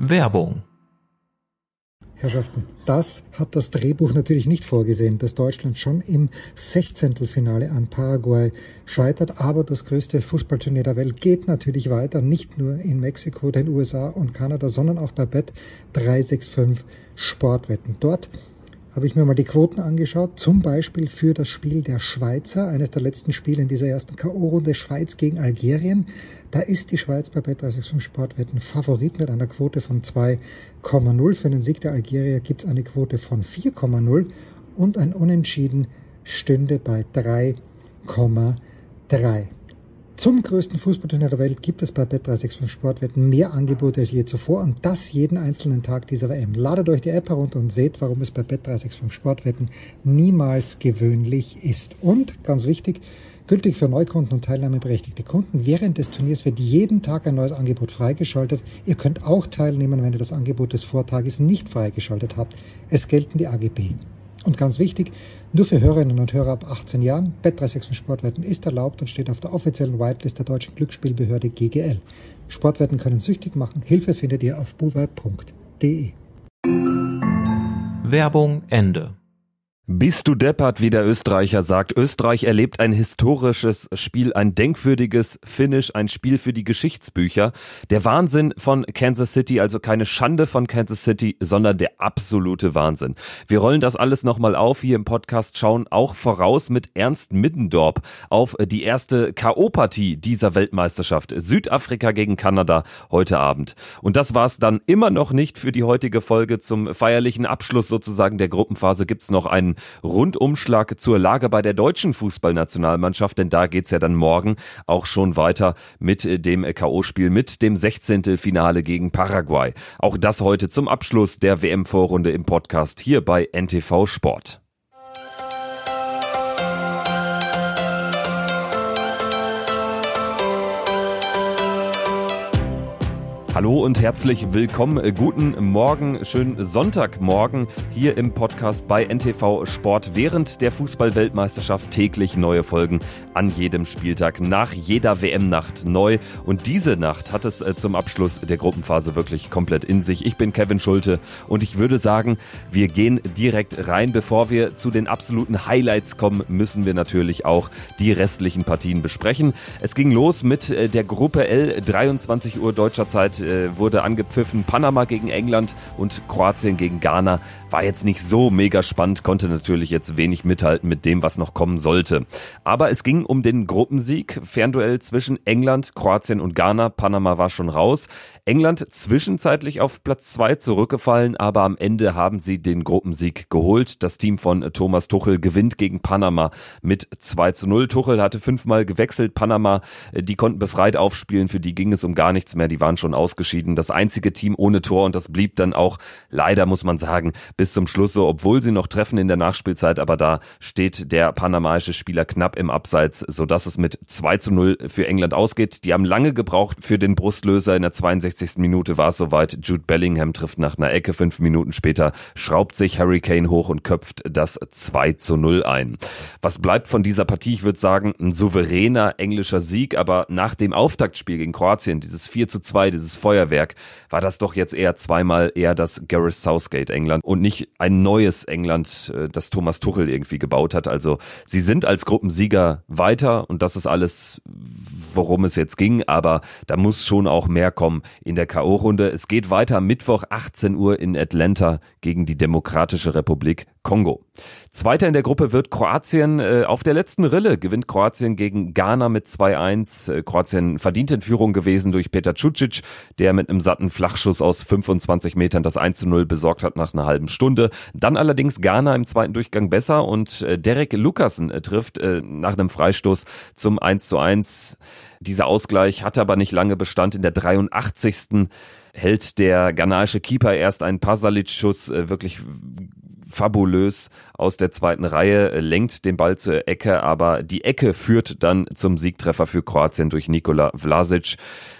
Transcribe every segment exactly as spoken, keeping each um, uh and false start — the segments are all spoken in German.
Werbung. Herrschaften, das hat das Drehbuch natürlich nicht vorgesehen, dass Deutschland schon im Sechzehntelfinale an Paraguay scheitert, aber das größte Fußballturnier der Welt geht natürlich weiter, nicht nur in Mexiko, den U S A und Kanada, sondern auch bei Bet drei sechs fünf Sportwetten. Dort habe ich mir mal die Quoten angeschaut, zum Beispiel für das Spiel der Schweizer, eines der letzten Spiele in dieser ersten K O-Runde, Schweiz gegen Algerien. Da ist die Schweiz bei Bet drei sechs fünf Sportwetten Favorit mit einer Quote von zwei Komma null. Für den Sieg der Algerier gibt es eine Quote von vier Komma null und ein Unentschieden stünde bei drei Komma drei. Zum größten Fußballturnier der Welt gibt es bei Bet drei sechs fünf Sportwetten mehr Angebote als je zuvor und das jeden einzelnen Tag dieser W M. Ladet euch die App herunter und seht, warum es bei Bet drei sechs fünf Sportwetten niemals gewöhnlich ist. Und, ganz wichtig, gültig für Neukunden und teilnahmeberechtigte Kunden, während des Turniers wird jeden Tag ein neues Angebot freigeschaltet. Ihr könnt auch teilnehmen, wenn ihr das Angebot des Vortages nicht freigeschaltet habt. Es gelten die A G B. Und ganz wichtig, nur für Hörerinnen und Hörer ab achtzehn Jahren, Bet drei sechs fünf Sportwetten ist erlaubt und steht auf der offiziellen Whitelist der deutschen Glücksspielbehörde G G L. Sportwetten können süchtig machen. Hilfe findet ihr auf buwei punkt de. Werbung Ende. Bist du deppert, wie der Österreicher sagt. Österreich erlebt ein historisches Spiel, ein denkwürdiges Finish, ein Spiel für die Geschichtsbücher. Der Wahnsinn von Kansas City, also keine Schande von Kansas City, sondern der absolute Wahnsinn. Wir rollen das alles nochmal auf hier im Podcast, schauen auch voraus mit Ernst Middendorp auf die erste K O-Partie dieser Weltmeisterschaft. Südafrika gegen Kanada heute Abend. Und das war's dann immer noch nicht für die heutige Folge. Zum feierlichen Abschluss sozusagen der Gruppenphase gibt's noch einen Rundumschlag zur Lage bei der deutschen Fußballnationalmannschaft, denn da geht's ja dann morgen auch schon weiter mit dem K O-Spiel, mit dem Sechzehntelfinale gegen Paraguay. Auch das heute zum Abschluss der W M-Vorrunde im Podcast hier bei N T V Sport. Hallo und herzlich willkommen, guten Morgen, schönen Sonntagmorgen hier im Podcast bei N T V Sport. Während der Fußball-Weltmeisterschaft täglich neue Folgen an jedem Spieltag, nach jeder W M-Nacht neu. Und diese Nacht hat es zum Abschluss der Gruppenphase wirklich komplett in sich. Ich bin Kevin Schulte und ich würde sagen, wir gehen direkt rein. Bevor wir zu den absoluten Highlights kommen, müssen wir natürlich auch die restlichen Partien besprechen. Es ging los mit der Gruppe L, dreiundzwanzig Uhr deutscher Zeit wurde angepfiffen. Panama gegen England und Kroatien gegen Ghana. War jetzt nicht so mega spannend, konnte natürlich jetzt wenig mithalten mit dem, was noch kommen sollte. Aber es ging um den Gruppensieg. Fernduell zwischen England, Kroatien und Ghana. Panama war schon raus. England zwischenzeitlich auf Platz zwei zurückgefallen, aber am Ende haben sie den Gruppensieg geholt. Das Team von Thomas Tuchel gewinnt gegen Panama mit zwei zu null. Tuchel hatte fünfmal gewechselt. Panama, die konnten befreit aufspielen. Für die ging es um gar nichts mehr. Die waren schon ausgeschieden. Das einzige Team ohne Tor und das blieb dann auch, leider muss man sagen, bis zum Schluss so, obwohl sie noch treffen in der Nachspielzeit, aber da steht der panamaische Spieler knapp im Abseits, sodass es mit zwei zu null für England ausgeht. Die haben lange gebraucht für den Brustlöser. In der zweiundsechzigsten Minute war es soweit. Jude Bellingham trifft nach einer Ecke. Fünf Minuten später schraubt sich Harry Kane hoch und köpft das zwei zu null ein. Was bleibt von dieser Partie? Ich würde sagen, ein souveräner englischer Sieg, aber nach dem Auftaktspiel gegen Kroatien, dieses vier zu zwei, dieses Feuerwerk, war das doch jetzt eher zweimal eher das Gareth Southgate England und nicht ein neues England, das Thomas Tuchel irgendwie gebaut hat. Also sie sind als Gruppensieger weiter und das ist alles, worum es jetzt ging, aber da muss schon auch mehr kommen in der K O-Runde. Es geht weiter Mittwoch achtzehn Uhr in Atlanta gegen die Demokratische Republik Kongo. Zweiter in der Gruppe wird Kroatien. Äh, auf der letzten Rille gewinnt Kroatien gegen Ghana mit zwei eins. Äh, Kroatien verdient in Führung gewesen durch Petar Čučić, der mit einem satten Flachschuss aus fünfundzwanzig Metern das eins zu null besorgt hat nach einer halben Stunde. Dann allerdings Ghana im zweiten Durchgang besser und äh, Derek Lucassen äh, trifft äh, nach einem Freistoß zum eins zu eins. Dieser Ausgleich hatte aber nicht lange Bestand. In der dreiundachtzigsten hält der ghanaische Keeper erst einen Pasalic-Schuss äh, wirklich fabulös aus der zweiten Reihe, lenkt den Ball zur Ecke, aber die Ecke führt dann zum Siegtreffer für Kroatien durch Nikola Vlasic.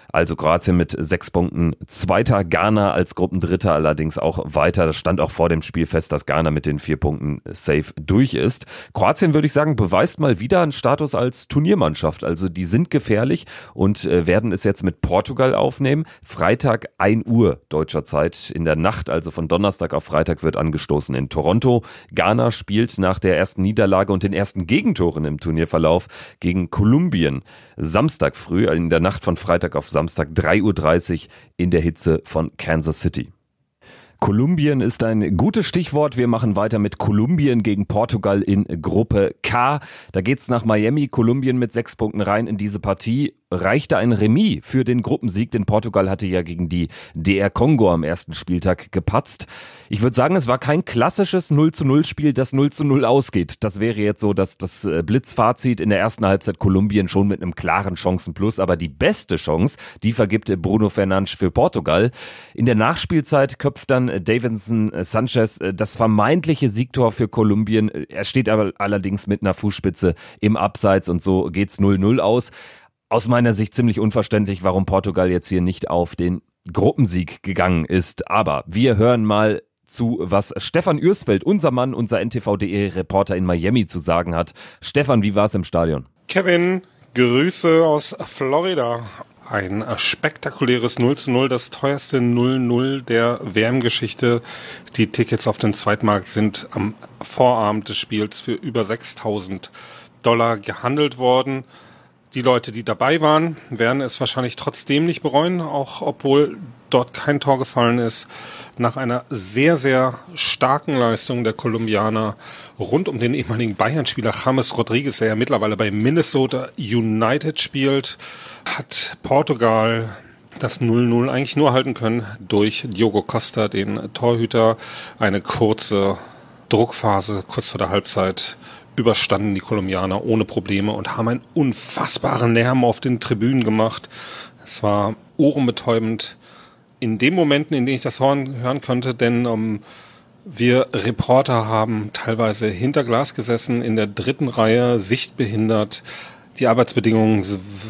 Also Kroatien mit sechs Punkten Zweiter, Ghana als Gruppendritter allerdings auch weiter. Das stand auch vor dem Spiel fest, dass Ghana mit den vier Punkten safe durch ist. Kroatien, würde ich sagen, beweist mal wieder einen Status als Turniermannschaft. Also die sind gefährlich und äh, werden es jetzt mit Portugal aufnehmen. Freitag ein Uhr deutscher Zeit in der Nacht, also von Donnerstag auf Freitag wird angestoßen in Toronto. Ghana spielt nach der ersten Niederlage und den ersten Gegentoren im Turnierverlauf gegen Kolumbien. Samstag früh, in der Nacht von Freitag auf Samstag drei Uhr dreißig in der Hitze von Kansas City. Kolumbien ist ein gutes Stichwort. Wir machen weiter mit Kolumbien gegen Portugal in Gruppe K. Da geht's nach Miami. Kolumbien mit sechs Punkten rein in diese Partie. Reichte ein Remis für den Gruppensieg, denn Portugal hatte ja gegen die D R Kongo am ersten Spieltag gepatzt. Ich würde sagen, es war kein klassisches null zu null Spiel, das null zu null ausgeht. Das wäre jetzt so dass das Blitzfazit. In der ersten Halbzeit Kolumbien schon mit einem klaren Chancenplus, aber die beste Chance, die vergibt Bruno Fernandes für Portugal. In der Nachspielzeit köpft dann Davinson Sanchez das vermeintliche Siegtor für Kolumbien. Er steht aber allerdings mit einer Fußspitze im Abseits und so geht's null null aus. Aus meiner Sicht ziemlich unverständlich, warum Portugal jetzt hier nicht auf den Gruppensieg gegangen ist. Aber wir hören mal zu, was Stefan Ürsfeld, unser Mann, unser N T V punkt de-Reporter in Miami zu sagen hat. Stefan, wie war es im Stadion? Kevin, Grüße aus Florida. Ein spektakuläres null zu null, das teuerste null null der W M-Geschichte. Die Tickets auf dem Zweitmarkt sind am Vorabend des Spiels für über sechstausend Dollar gehandelt worden. Die Leute, die dabei waren, werden es wahrscheinlich trotzdem nicht bereuen, auch obwohl dort kein Tor gefallen ist. Nach einer sehr, sehr starken Leistung der Kolumbianer rund um den ehemaligen Bayern-Spieler James Rodriguez, der ja mittlerweile bei Minnesota United spielt, hat Portugal das null null eigentlich nur halten können durch Diogo Costa, den Torhüter. Eine kurze Druckphase kurz vor der Halbzeit überstanden die Kolumbianer ohne Probleme und haben einen unfassbaren Lärm auf den Tribünen gemacht. Es war ohrenbetäubend in den Momenten, in denen ich das hören, hören konnte, denn um, wir Reporter haben teilweise hinter Glas gesessen, in der dritten Reihe, sichtbehindert. Die Arbeitsbedingungen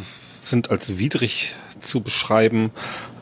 sind als widrig zu beschreiben,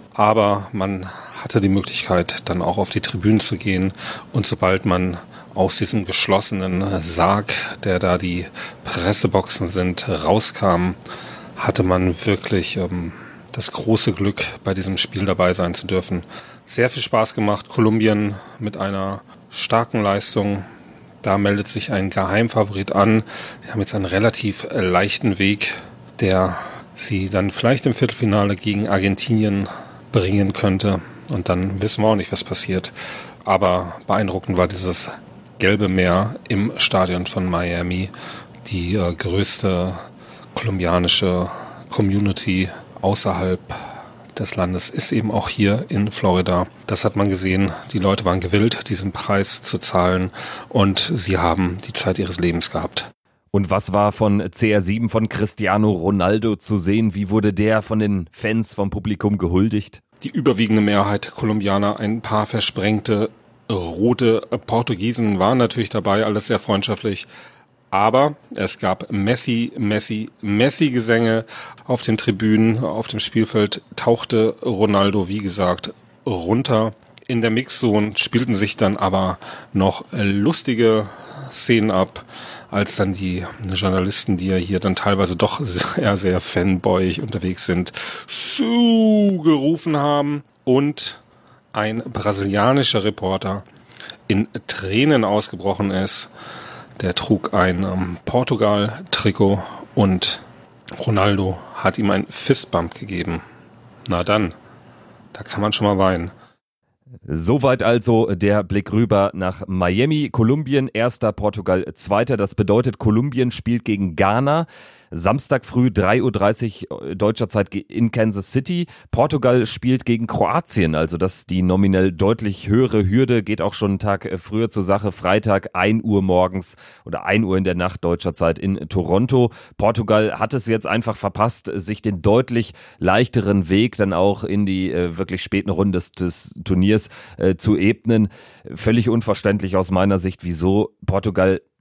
aber man hatte die Möglichkeit, dann auch auf die Tribünen zu gehen und sobald man aus diesem geschlossenen Sarg, der da die Presseboxen sind, rauskam, hatte man wirklich ähm, das große Glück, bei diesem Spiel dabei sein zu dürfen. Sehr viel Spaß gemacht. Kolumbien mit einer starken Leistung. Da meldet sich ein Geheimfavorit an. Die haben jetzt einen relativ leichten Weg, der sie dann vielleicht im Viertelfinale gegen Argentinien bringen könnte. Und dann wissen wir auch nicht, was passiert. Aber beeindruckend war dieses Gelbe Meer im Stadion von Miami, die äh, größte kolumbianische Community außerhalb des Landes ist eben auch hier in Florida. Das hat man gesehen. Die Leute waren gewillt, diesen Preis zu zahlen und sie haben die Zeit ihres Lebens gehabt. Und was war von C R sieben, von Cristiano Ronaldo zu sehen? Wie wurde der von den Fans, vom Publikum gehuldigt? Die überwiegende Mehrheit der Kolumbianer, ein paar versprengte rote Portugiesen waren natürlich dabei, alles sehr freundschaftlich. Aber es gab Messi, Messi, Messi-Gesänge auf den Tribünen, auf dem Spielfeld tauchte Ronaldo, wie gesagt, runter. In der Mixzone spielten sich dann aber noch lustige Szenen ab, als dann die Journalisten, die ja hier dann teilweise doch sehr, sehr fanboyig unterwegs sind, Su gerufen haben und ein brasilianischer Reporter in Tränen ausgebrochen ist. Der trug ein ähm, Portugal-Trikot und Ronaldo hat ihm ein Fistbump gegeben. Na dann, da kann man schon mal weinen. Soweit also der Blick rüber nach Miami. Kolumbien erster, Portugal zweiter. Das bedeutet, Kolumbien spielt gegen Ghana. Samstag früh drei Uhr dreißig deutscher Zeit in Kansas City. Portugal spielt gegen Kroatien, also das die nominell deutlich höhere Hürde, geht auch schon einen Tag früher zur Sache. Freitag ein Uhr morgens oder ein Uhr in der Nacht deutscher Zeit in Toronto. Portugal hat es jetzt einfach verpasst, sich den deutlich leichteren Weg dann auch in die äh, wirklich späten Runden des, des Turniers äh, zu ebnen. Völlig unverständlich aus meiner Sicht, wieso Portugal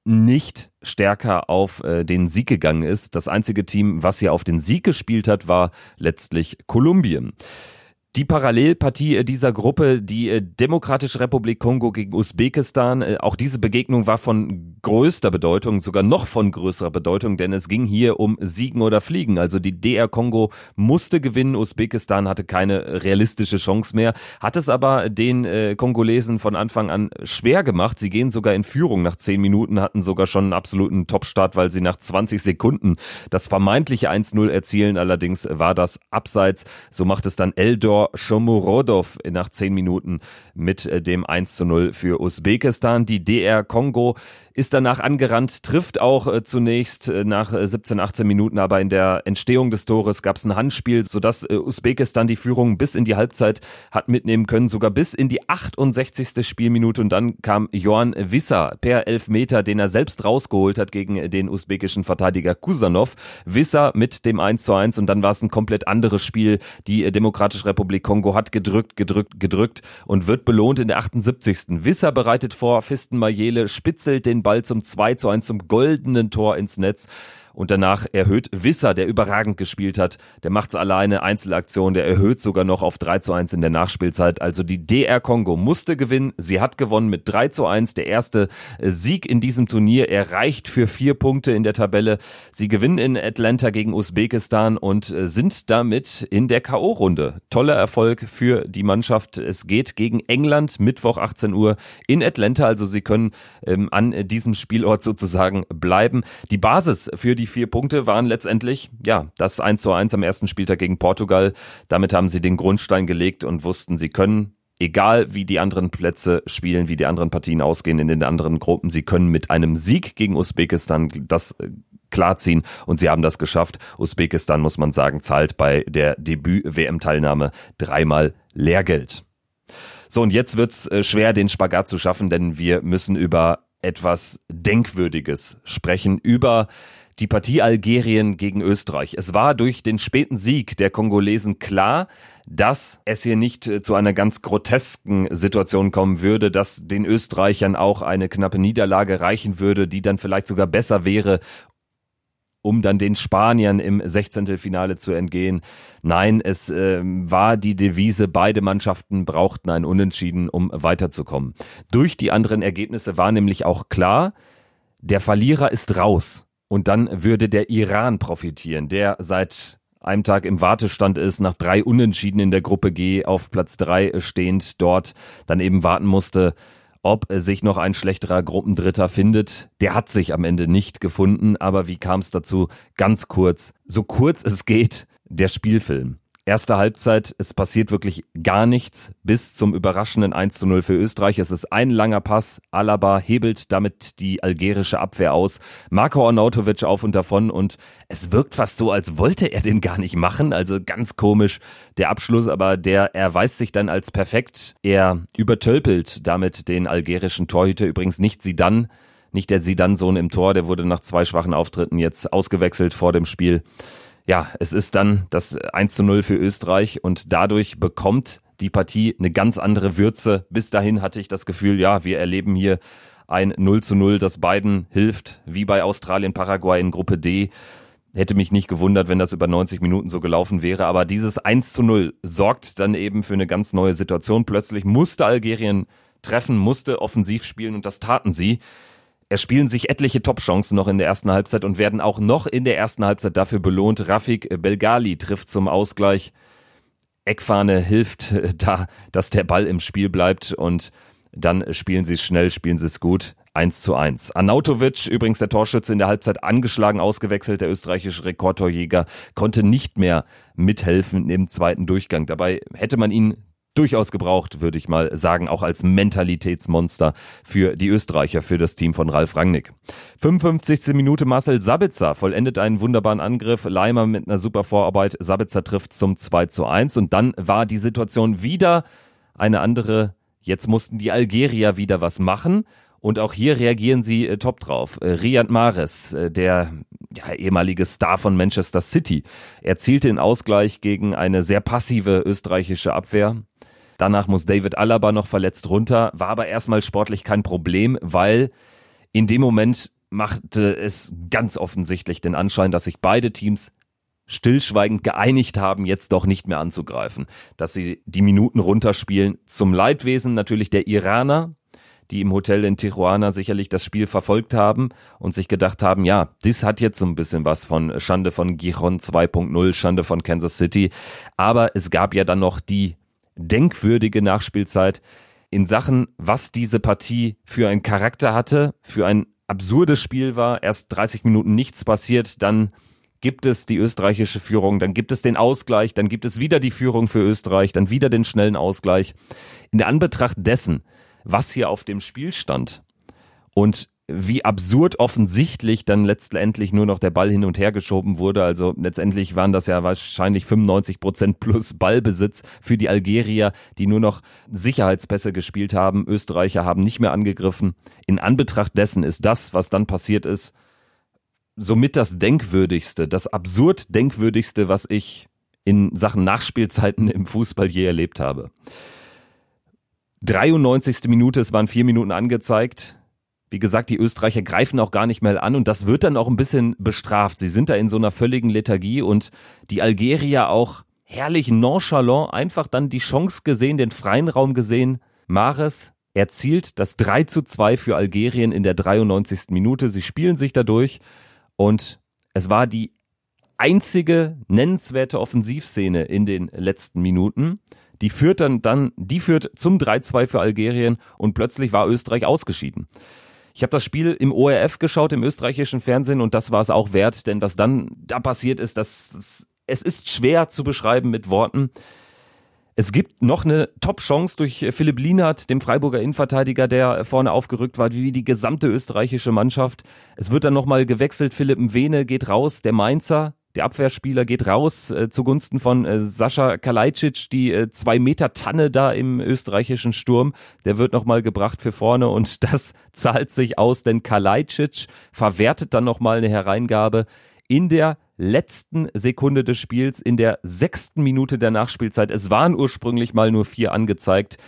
nicht stärker auf äh, den Sieg gegangen ist. Das einzige Team, was hier auf den Sieg gespielt hat, war letztlich Kolumbien. Die Parallelpartie dieser Gruppe, die Demokratische Republik Kongo gegen Usbekistan, auch diese Begegnung war von größter Bedeutung, sogar noch von größerer Bedeutung, denn es ging hier um Siegen oder Fliegen. Also die D R Kongo musste gewinnen, Usbekistan hatte keine realistische Chance mehr, hat es aber den äh, Kongolesen von Anfang an schwer gemacht. Sie gehen sogar in Führung nach zehn Minuten, hatten sogar schon einen absoluten Topstart, weil sie nach zwanzig Sekunden das vermeintliche eins null erzielen. Allerdings war das abseits. So macht es dann Eldor Shomurodov nach zehn Minuten mit dem eins zu null für Usbekistan. Die D R Kongo ist danach angerannt, trifft auch äh, zunächst äh, nach äh, siebzehn, achtzehn Minuten, aber in der Entstehung des Tores gab es ein Handspiel, sodass äh, Usbekistan die Führung bis in die Halbzeit hat mitnehmen können, sogar bis in die achtundsechzigste Spielminute, und dann kam Johan Wissa per Elfmeter, den er selbst rausgeholt hat gegen den usbekischen Verteidiger Kusanov. Wissa mit dem eins zu eins, und dann war es ein komplett anderes Spiel. Die äh, Demokratische Republik Kongo hat gedrückt, gedrückt, gedrückt und wird belohnt in der achtundsiebzigsten Wissa bereitet vor, Fiston Mayele spitzelt den Ball zum zwei zu eins, zum goldenen Tor ins Netz. Und danach erhöht Wissa, der überragend gespielt hat, der macht's alleine, Einzelaktion, der erhöht sogar noch auf drei zu eins in der Nachspielzeit. Also die D R Kongo musste gewinnen, sie hat gewonnen mit drei zu eins, der erste Sieg in diesem Turnier. Er reicht für vier Punkte in der Tabelle. Sie gewinnen in Atlanta gegen Usbekistan und sind damit in der K O-Runde. Toller Erfolg für die Mannschaft. Es geht gegen England, Mittwoch achtzehn Uhr in Atlanta, also sie können ähm, an diesem Spielort sozusagen bleiben. Die Basis für die vier Punkte waren letztendlich, ja, das eins zu eins am ersten Spieltag gegen Portugal. Damit haben sie den Grundstein gelegt und wussten, sie können, egal wie die anderen Plätze spielen, wie die anderen Partien ausgehen in den anderen Gruppen, sie können mit einem Sieg gegen Usbekistan das klarziehen, und sie haben das geschafft. Usbekistan, muss man sagen, zahlt bei der Debüt-W M-Teilnahme dreimal Lehrgeld. So, und jetzt wird's schwer, den Spagat zu schaffen, denn wir müssen über etwas Denkwürdiges sprechen, über die Partie Algerien gegen Österreich. Es war durch den späten Sieg der Kongolesen klar, dass es hier nicht zu einer ganz grotesken Situation kommen würde, dass den Österreichern auch eine knappe Niederlage reichen würde, die dann vielleicht sogar besser wäre, um dann den Spaniern im Sechzehntelfinale zu entgehen. Nein, es äh, war die Devise, beide Mannschaften brauchten ein Unentschieden, um weiterzukommen. Durch die anderen Ergebnisse war nämlich auch klar, der Verlierer ist raus. Und dann würde der Iran profitieren, der seit einem Tag im Wartestand ist, nach drei Unentschieden in der Gruppe G auf Platz drei stehend, dort dann eben warten musste, ob sich noch ein schlechterer Gruppendritter findet. Der hat sich am Ende nicht gefunden, aber wie kam es dazu? Ganz kurz, so kurz es geht, der Spielfilm. Erste Halbzeit, es passiert wirklich gar nichts bis zum überraschenden eins zu null für Österreich. Es ist ein langer Pass, Alaba hebelt damit die algerische Abwehr aus, Marko Arnautovic auf und davon, und es wirkt fast so, als wollte er den gar nicht machen, also ganz komisch der Abschluss, aber der erweist sich dann als perfekt. Er übertölpelt damit den algerischen Torhüter, übrigens nicht Zidane, nicht der Zidane-Sohn im Tor, der wurde nach zwei schwachen Auftritten jetzt ausgewechselt vor dem Spiel. Ja, es ist dann das eins zu null für Österreich, und dadurch bekommt die Partie eine ganz andere Würze. Bis dahin hatte ich das Gefühl, ja, wir erleben hier ein null zu null, das beiden hilft, wie bei Australien, Paraguay in Gruppe D. Hätte mich nicht gewundert, wenn das über neunzig Minuten so gelaufen wäre, aber dieses eins zu null sorgt dann eben für eine ganz neue Situation. Plötzlich musste Algerien treffen, musste offensiv spielen, und das taten sie. Erspielen sich etliche Top-Chancen noch in der ersten Halbzeit und werden auch noch in der ersten Halbzeit dafür belohnt. Rafik Belgali trifft zum Ausgleich. Eckfahne hilft da, dass der Ball im Spiel bleibt, und dann spielen sie es schnell, spielen sie es gut. eins zu eins. Arnautovic, übrigens der Torschütze, in der Halbzeit angeschlagen, ausgewechselt. Der österreichische Rekordtorjäger konnte nicht mehr mithelfen im zweiten Durchgang. Dabei hätte man ihn durchaus gebraucht, würde ich mal sagen, auch als Mentalitätsmonster für die Österreicher, für das Team von Ralf Rangnick. fünfundfünfzigste Minute, Marcel Sabitzer vollendet einen wunderbaren Angriff, Leimer mit einer super Vorarbeit, Sabitzer trifft zum zwei zu eins, und dann war die Situation wieder eine andere. Jetzt mussten die Algerier wieder was machen, und auch hier reagieren sie äh, top drauf. Äh, Riyad Mahrez, äh, der ja, ehemalige Star von Manchester City, erzielte den Ausgleich gegen eine sehr passive österreichische Abwehr. Danach muss David Alaba noch verletzt runter, war aber erstmal sportlich kein Problem, weil in dem Moment machte es ganz offensichtlich den Anschein, dass sich beide Teams stillschweigend geeinigt haben, jetzt doch nicht mehr anzugreifen. Dass sie die Minuten runterspielen, zum Leidwesen natürlich der Iraner, die im Hotel in Tijuana sicherlich das Spiel verfolgt haben und sich gedacht haben, ja, das hat jetzt so ein bisschen was von Schande von Gijon zwei Punkt null, Schande von Kansas City. Aber es gab ja dann noch die denkwürdige Nachspielzeit in Sachen, was diese Partie für einen Charakter hatte, für ein absurdes Spiel war. Erst dreißig Minuten nichts passiert, dann gibt es die österreichische Führung, dann gibt es den Ausgleich, dann gibt es wieder die Führung für Österreich, dann wieder den schnellen Ausgleich. In der Anbetracht dessen, was hier auf dem Spiel stand und wie absurd offensichtlich dann letztendlich nur noch der Ball hin und her geschoben wurde. Also letztendlich waren das ja wahrscheinlich fünfundneunzig Prozent plus Ballbesitz für die Algerier, die nur noch Sicherheitspässe gespielt haben. Österreicher haben nicht mehr angegriffen. In Anbetracht dessen ist das, was dann passiert ist, somit das Denkwürdigste, das absurd Denkwürdigste, was ich in Sachen Nachspielzeiten im Fußball je erlebt habe. dreiundneunzigste Minute, es waren vier Minuten angezeigt. Wie gesagt, die Österreicher greifen auch gar nicht mehr an und das wird dann auch ein bisschen bestraft. Sie sind da in so einer völligen Lethargie und die Algerier auch herrlich nonchalant einfach dann die Chance gesehen, den freien Raum gesehen. Mahrez erzielt das drei zu zwei für Algerien in der dreiundneunzigsten Minute. Sie spielen sich dadurch und es war die einzige nennenswerte Offensivszene in den letzten Minuten. Die führt dann, dann die führt zum drei zu zwei für Algerien und plötzlich war Österreich ausgeschieden. Ich habe das Spiel im O R F geschaut, im österreichischen Fernsehen und das war es auch wert, denn was dann da passiert ist, das, das es ist schwer zu beschreiben mit Worten. Es gibt noch eine Top-Chance durch Philipp Lienhardt, dem Freiburger Innenverteidiger, der vorne aufgerückt war, wie die gesamte österreichische Mannschaft. Es wird dann nochmal gewechselt, Philipp Mwene geht raus, der Mainzer, der Abwehrspieler geht raus äh, zugunsten von äh, Sascha Kalajdzic, die äh, zwei Meter Tanne da im österreichischen Sturm. Der wird nochmal gebracht für vorne und das zahlt sich aus, denn Kalajdzic verwertet dann nochmal eine Hereingabe in der letzten Sekunde des Spiels, in der sechsten Minute der Nachspielzeit. Es waren ursprünglich mal nur vier angezeigt.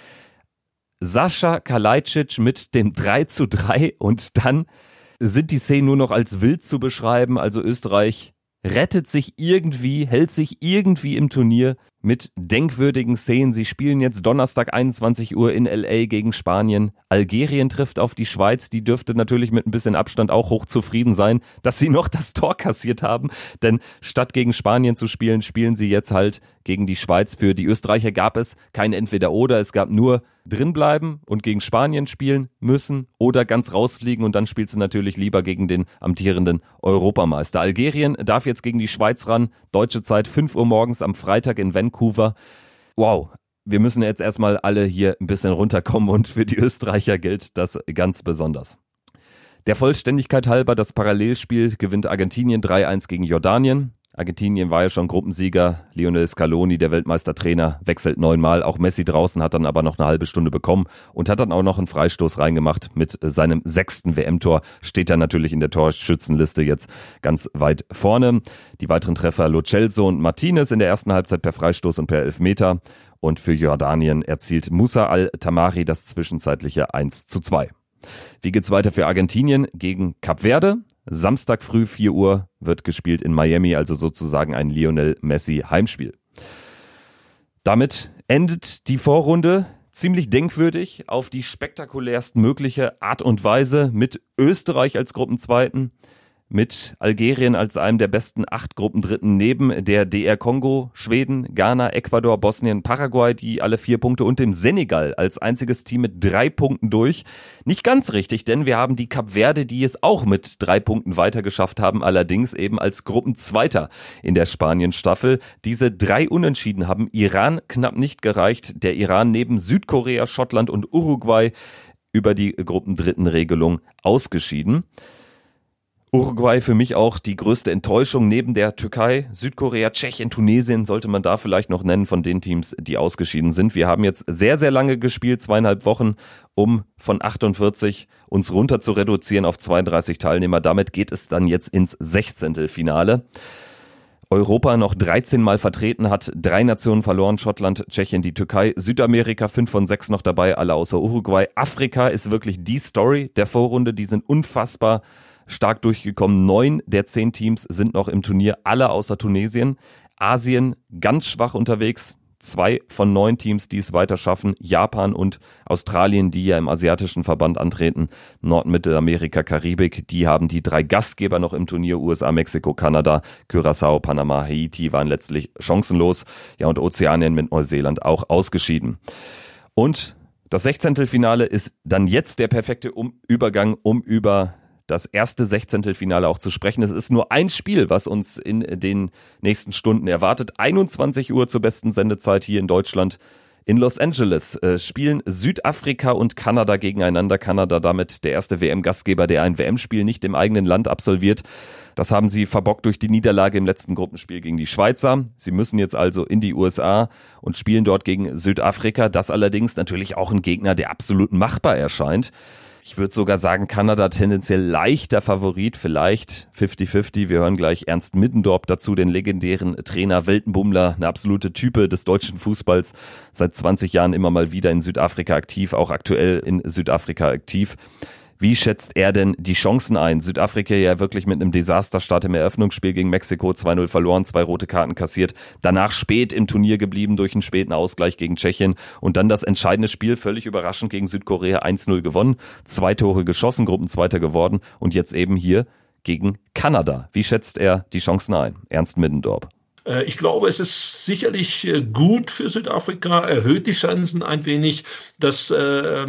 Sascha Kalajdzic mit dem drei zu drei und dann sind die Szenen nur noch als wild zu beschreiben. Also Österreich rettet sich irgendwie, hält sich irgendwie im Turnier mit denkwürdigen Szenen. Sie spielen jetzt Donnerstag einundzwanzig Uhr in L A gegen Spanien. Algerien trifft auf die Schweiz. Die dürfte natürlich mit ein bisschen Abstand auch hochzufrieden sein, dass sie noch das Tor kassiert haben. Denn statt gegen Spanien zu spielen, spielen sie jetzt halt gegen die Schweiz. Für die Österreicher gab es kein Entweder-Oder. Es gab nur drinbleiben und gegen Spanien spielen müssen oder ganz rausfliegen und dann spielst du natürlich lieber gegen den amtierenden Europameister. Algerien darf jetzt gegen die Schweiz ran. Deutsche Zeit fünf Uhr morgens am Freitag in Vancouver. Wow, wir müssen jetzt erstmal alle hier ein bisschen runterkommen und für die Österreicher gilt das ganz besonders. Der Vollständigkeit halber, das Parallelspiel gewinnt Argentinien drei eins gegen Jordanien. Argentinien war ja schon Gruppensieger. Lionel Scaloni, der Weltmeistertrainer, wechselt neunmal. Auch Messi draußen hat dann aber noch eine halbe Stunde bekommen und hat dann auch noch einen Freistoß reingemacht. Mit seinem sechsten W M-Tor steht er natürlich in der Torschützenliste jetzt ganz weit vorne. Die weiteren Treffer Lo Celso und Martinez in der ersten Halbzeit per Freistoß und per Elfmeter. Und für Jordanien erzielt Musa Al-Tamari das zwischenzeitliche eins zu zwei. Wie geht's weiter für Argentinien gegen Kap Verde? Samstag früh vier Uhr wird gespielt in Miami, also sozusagen ein Lionel Messi Heimspiel. Damit endet die Vorrunde ziemlich denkwürdig auf die spektakulärst mögliche Art und Weise mit Österreich als Gruppenzweiten, mit Algerien als einem der besten acht Gruppendritten neben der D R Kongo, Schweden, Ghana, Ecuador, Bosnien, Paraguay, die alle vier Punkte und dem Senegal als einziges Team mit drei Punkten durch. Nicht ganz richtig, denn wir haben die Kap Verde, die es auch mit drei Punkten weitergeschafft haben, allerdings eben als Gruppenzweiter in der Spanien-Staffel. Diese drei Unentschieden haben Iran knapp nicht gereicht. Der Iran neben Südkorea, Schottland und Uruguay über die Gruppendrittenregelung ausgeschieden. Uruguay für mich auch die größte Enttäuschung neben der Türkei, Südkorea, Tschechien, Tunesien sollte man da vielleicht noch nennen von den Teams, die ausgeschieden sind. Wir haben jetzt sehr, sehr lange gespielt, zweieinhalb Wochen, um von achtundvierzig uns runter zu reduzieren auf zweiunddreißig Teilnehmer. Damit geht es dann jetzt ins Sechzehntelfinale. Europa noch dreizehn Mal vertreten, hat drei Nationen verloren, Schottland, Tschechien, die Türkei, Südamerika fünf von sechs noch dabei, alle außer Uruguay. Afrika ist wirklich die Story der Vorrunde, die sind unfassbar stark durchgekommen. Neun der zehn Teams sind noch im Turnier, alle außer Tunesien. Asien ganz schwach unterwegs. Zwei von neun Teams, die es weiter schaffen, Japan und Australien, die ja im asiatischen Verband antreten, Nord-, Mittelamerika, Karibik, die haben die drei Gastgeber noch im Turnier, U S A, Mexiko, Kanada, Curaçao, Panama, Haiti waren letztlich chancenlos, ja und Ozeanien mit Neuseeland auch ausgeschieden. Und das Sechzehntelfinale ist dann jetzt der perfekte um- Übergang, um über das erste Sechzehntelfinale auch zu sprechen. Es ist nur ein Spiel, was uns in den nächsten Stunden erwartet. einundzwanzig Uhr zur besten Sendezeit hier in Deutschland. In Los Angeles äh, spielen Südafrika und Kanada gegeneinander. Kanada damit der erste W M-Gastgeber, der ein W M-Spiel nicht im eigenen Land absolviert. Das haben sie verbockt durch die Niederlage im letzten Gruppenspiel gegen die Schweizer. Sie müssen jetzt also in die U S A und spielen dort gegen Südafrika. Das allerdings natürlich auch ein Gegner, der absolut machbar erscheint. Ich würde sogar sagen, Kanada tendenziell leichter Favorit, vielleicht fünfzig fünfzig. Wir hören gleich Ernst Middendorp dazu, den legendären Trainer, Weltenbummler, eine absolute Type des deutschen Fußballs, seit zwanzig Jahren immer mal wieder in Südafrika aktiv, auch aktuell in Südafrika aktiv. Wie schätzt er denn die Chancen ein? Südafrika ja wirklich mit einem Desasterstart im Eröffnungsspiel gegen Mexiko, zwei null verloren, zwei rote Karten kassiert. Danach spät im Turnier geblieben durch einen späten Ausgleich gegen Tschechien. Und dann das entscheidende Spiel, völlig überraschend gegen Südkorea, eins null gewonnen. Zwei Tore geschossen, Gruppenzweiter geworden. Und jetzt eben hier gegen Kanada. Wie schätzt er die Chancen ein? Ernst Middendorp. Ich glaube, es ist sicherlich gut für Südafrika, erhöht die Chancen ein wenig, dass äh,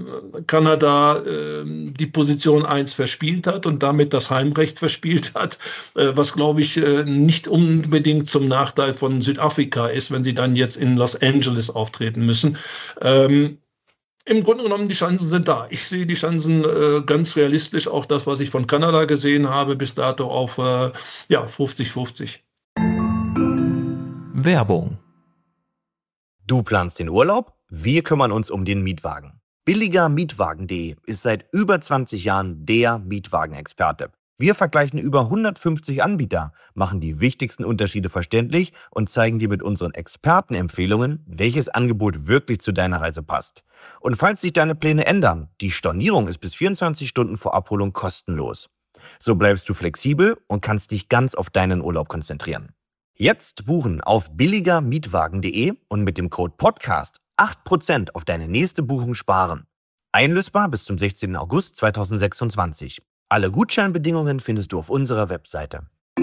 Kanada äh, die Position eins verspielt hat und damit das Heimrecht verspielt hat, äh, was, glaube ich, äh, nicht unbedingt zum Nachteil von Südafrika ist, wenn sie dann jetzt in Los Angeles auftreten müssen. Ähm, Im Grunde genommen, die Chancen sind da. Ich sehe die Chancen äh, ganz realistisch, auch das, was ich von Kanada gesehen habe, bis dato auf äh, ja, fünfzig fünfzig. Werbung. Du planst den Urlaub? Wir kümmern uns um den Mietwagen. billiger mietwagen punkt de ist seit über zwanzig Jahren der Mietwagenexperte. Wir vergleichen über hundertfünfzig Anbieter, machen die wichtigsten Unterschiede verständlich und zeigen dir mit unseren Expertenempfehlungen, welches Angebot wirklich zu deiner Reise passt. Und falls sich deine Pläne ändern, die Stornierung ist bis vierundzwanzig Stunden vor Abholung kostenlos. So bleibst du flexibel und kannst dich ganz auf deinen Urlaub konzentrieren. Jetzt buchen auf billiger mietwagen punkt de und mit dem Code Podcast acht Prozent auf deine nächste Buchung sparen. Einlösbar bis zum sechzehnten August zweitausendsechsundzwanzig. Alle Gutscheinbedingungen findest du auf unserer Webseite.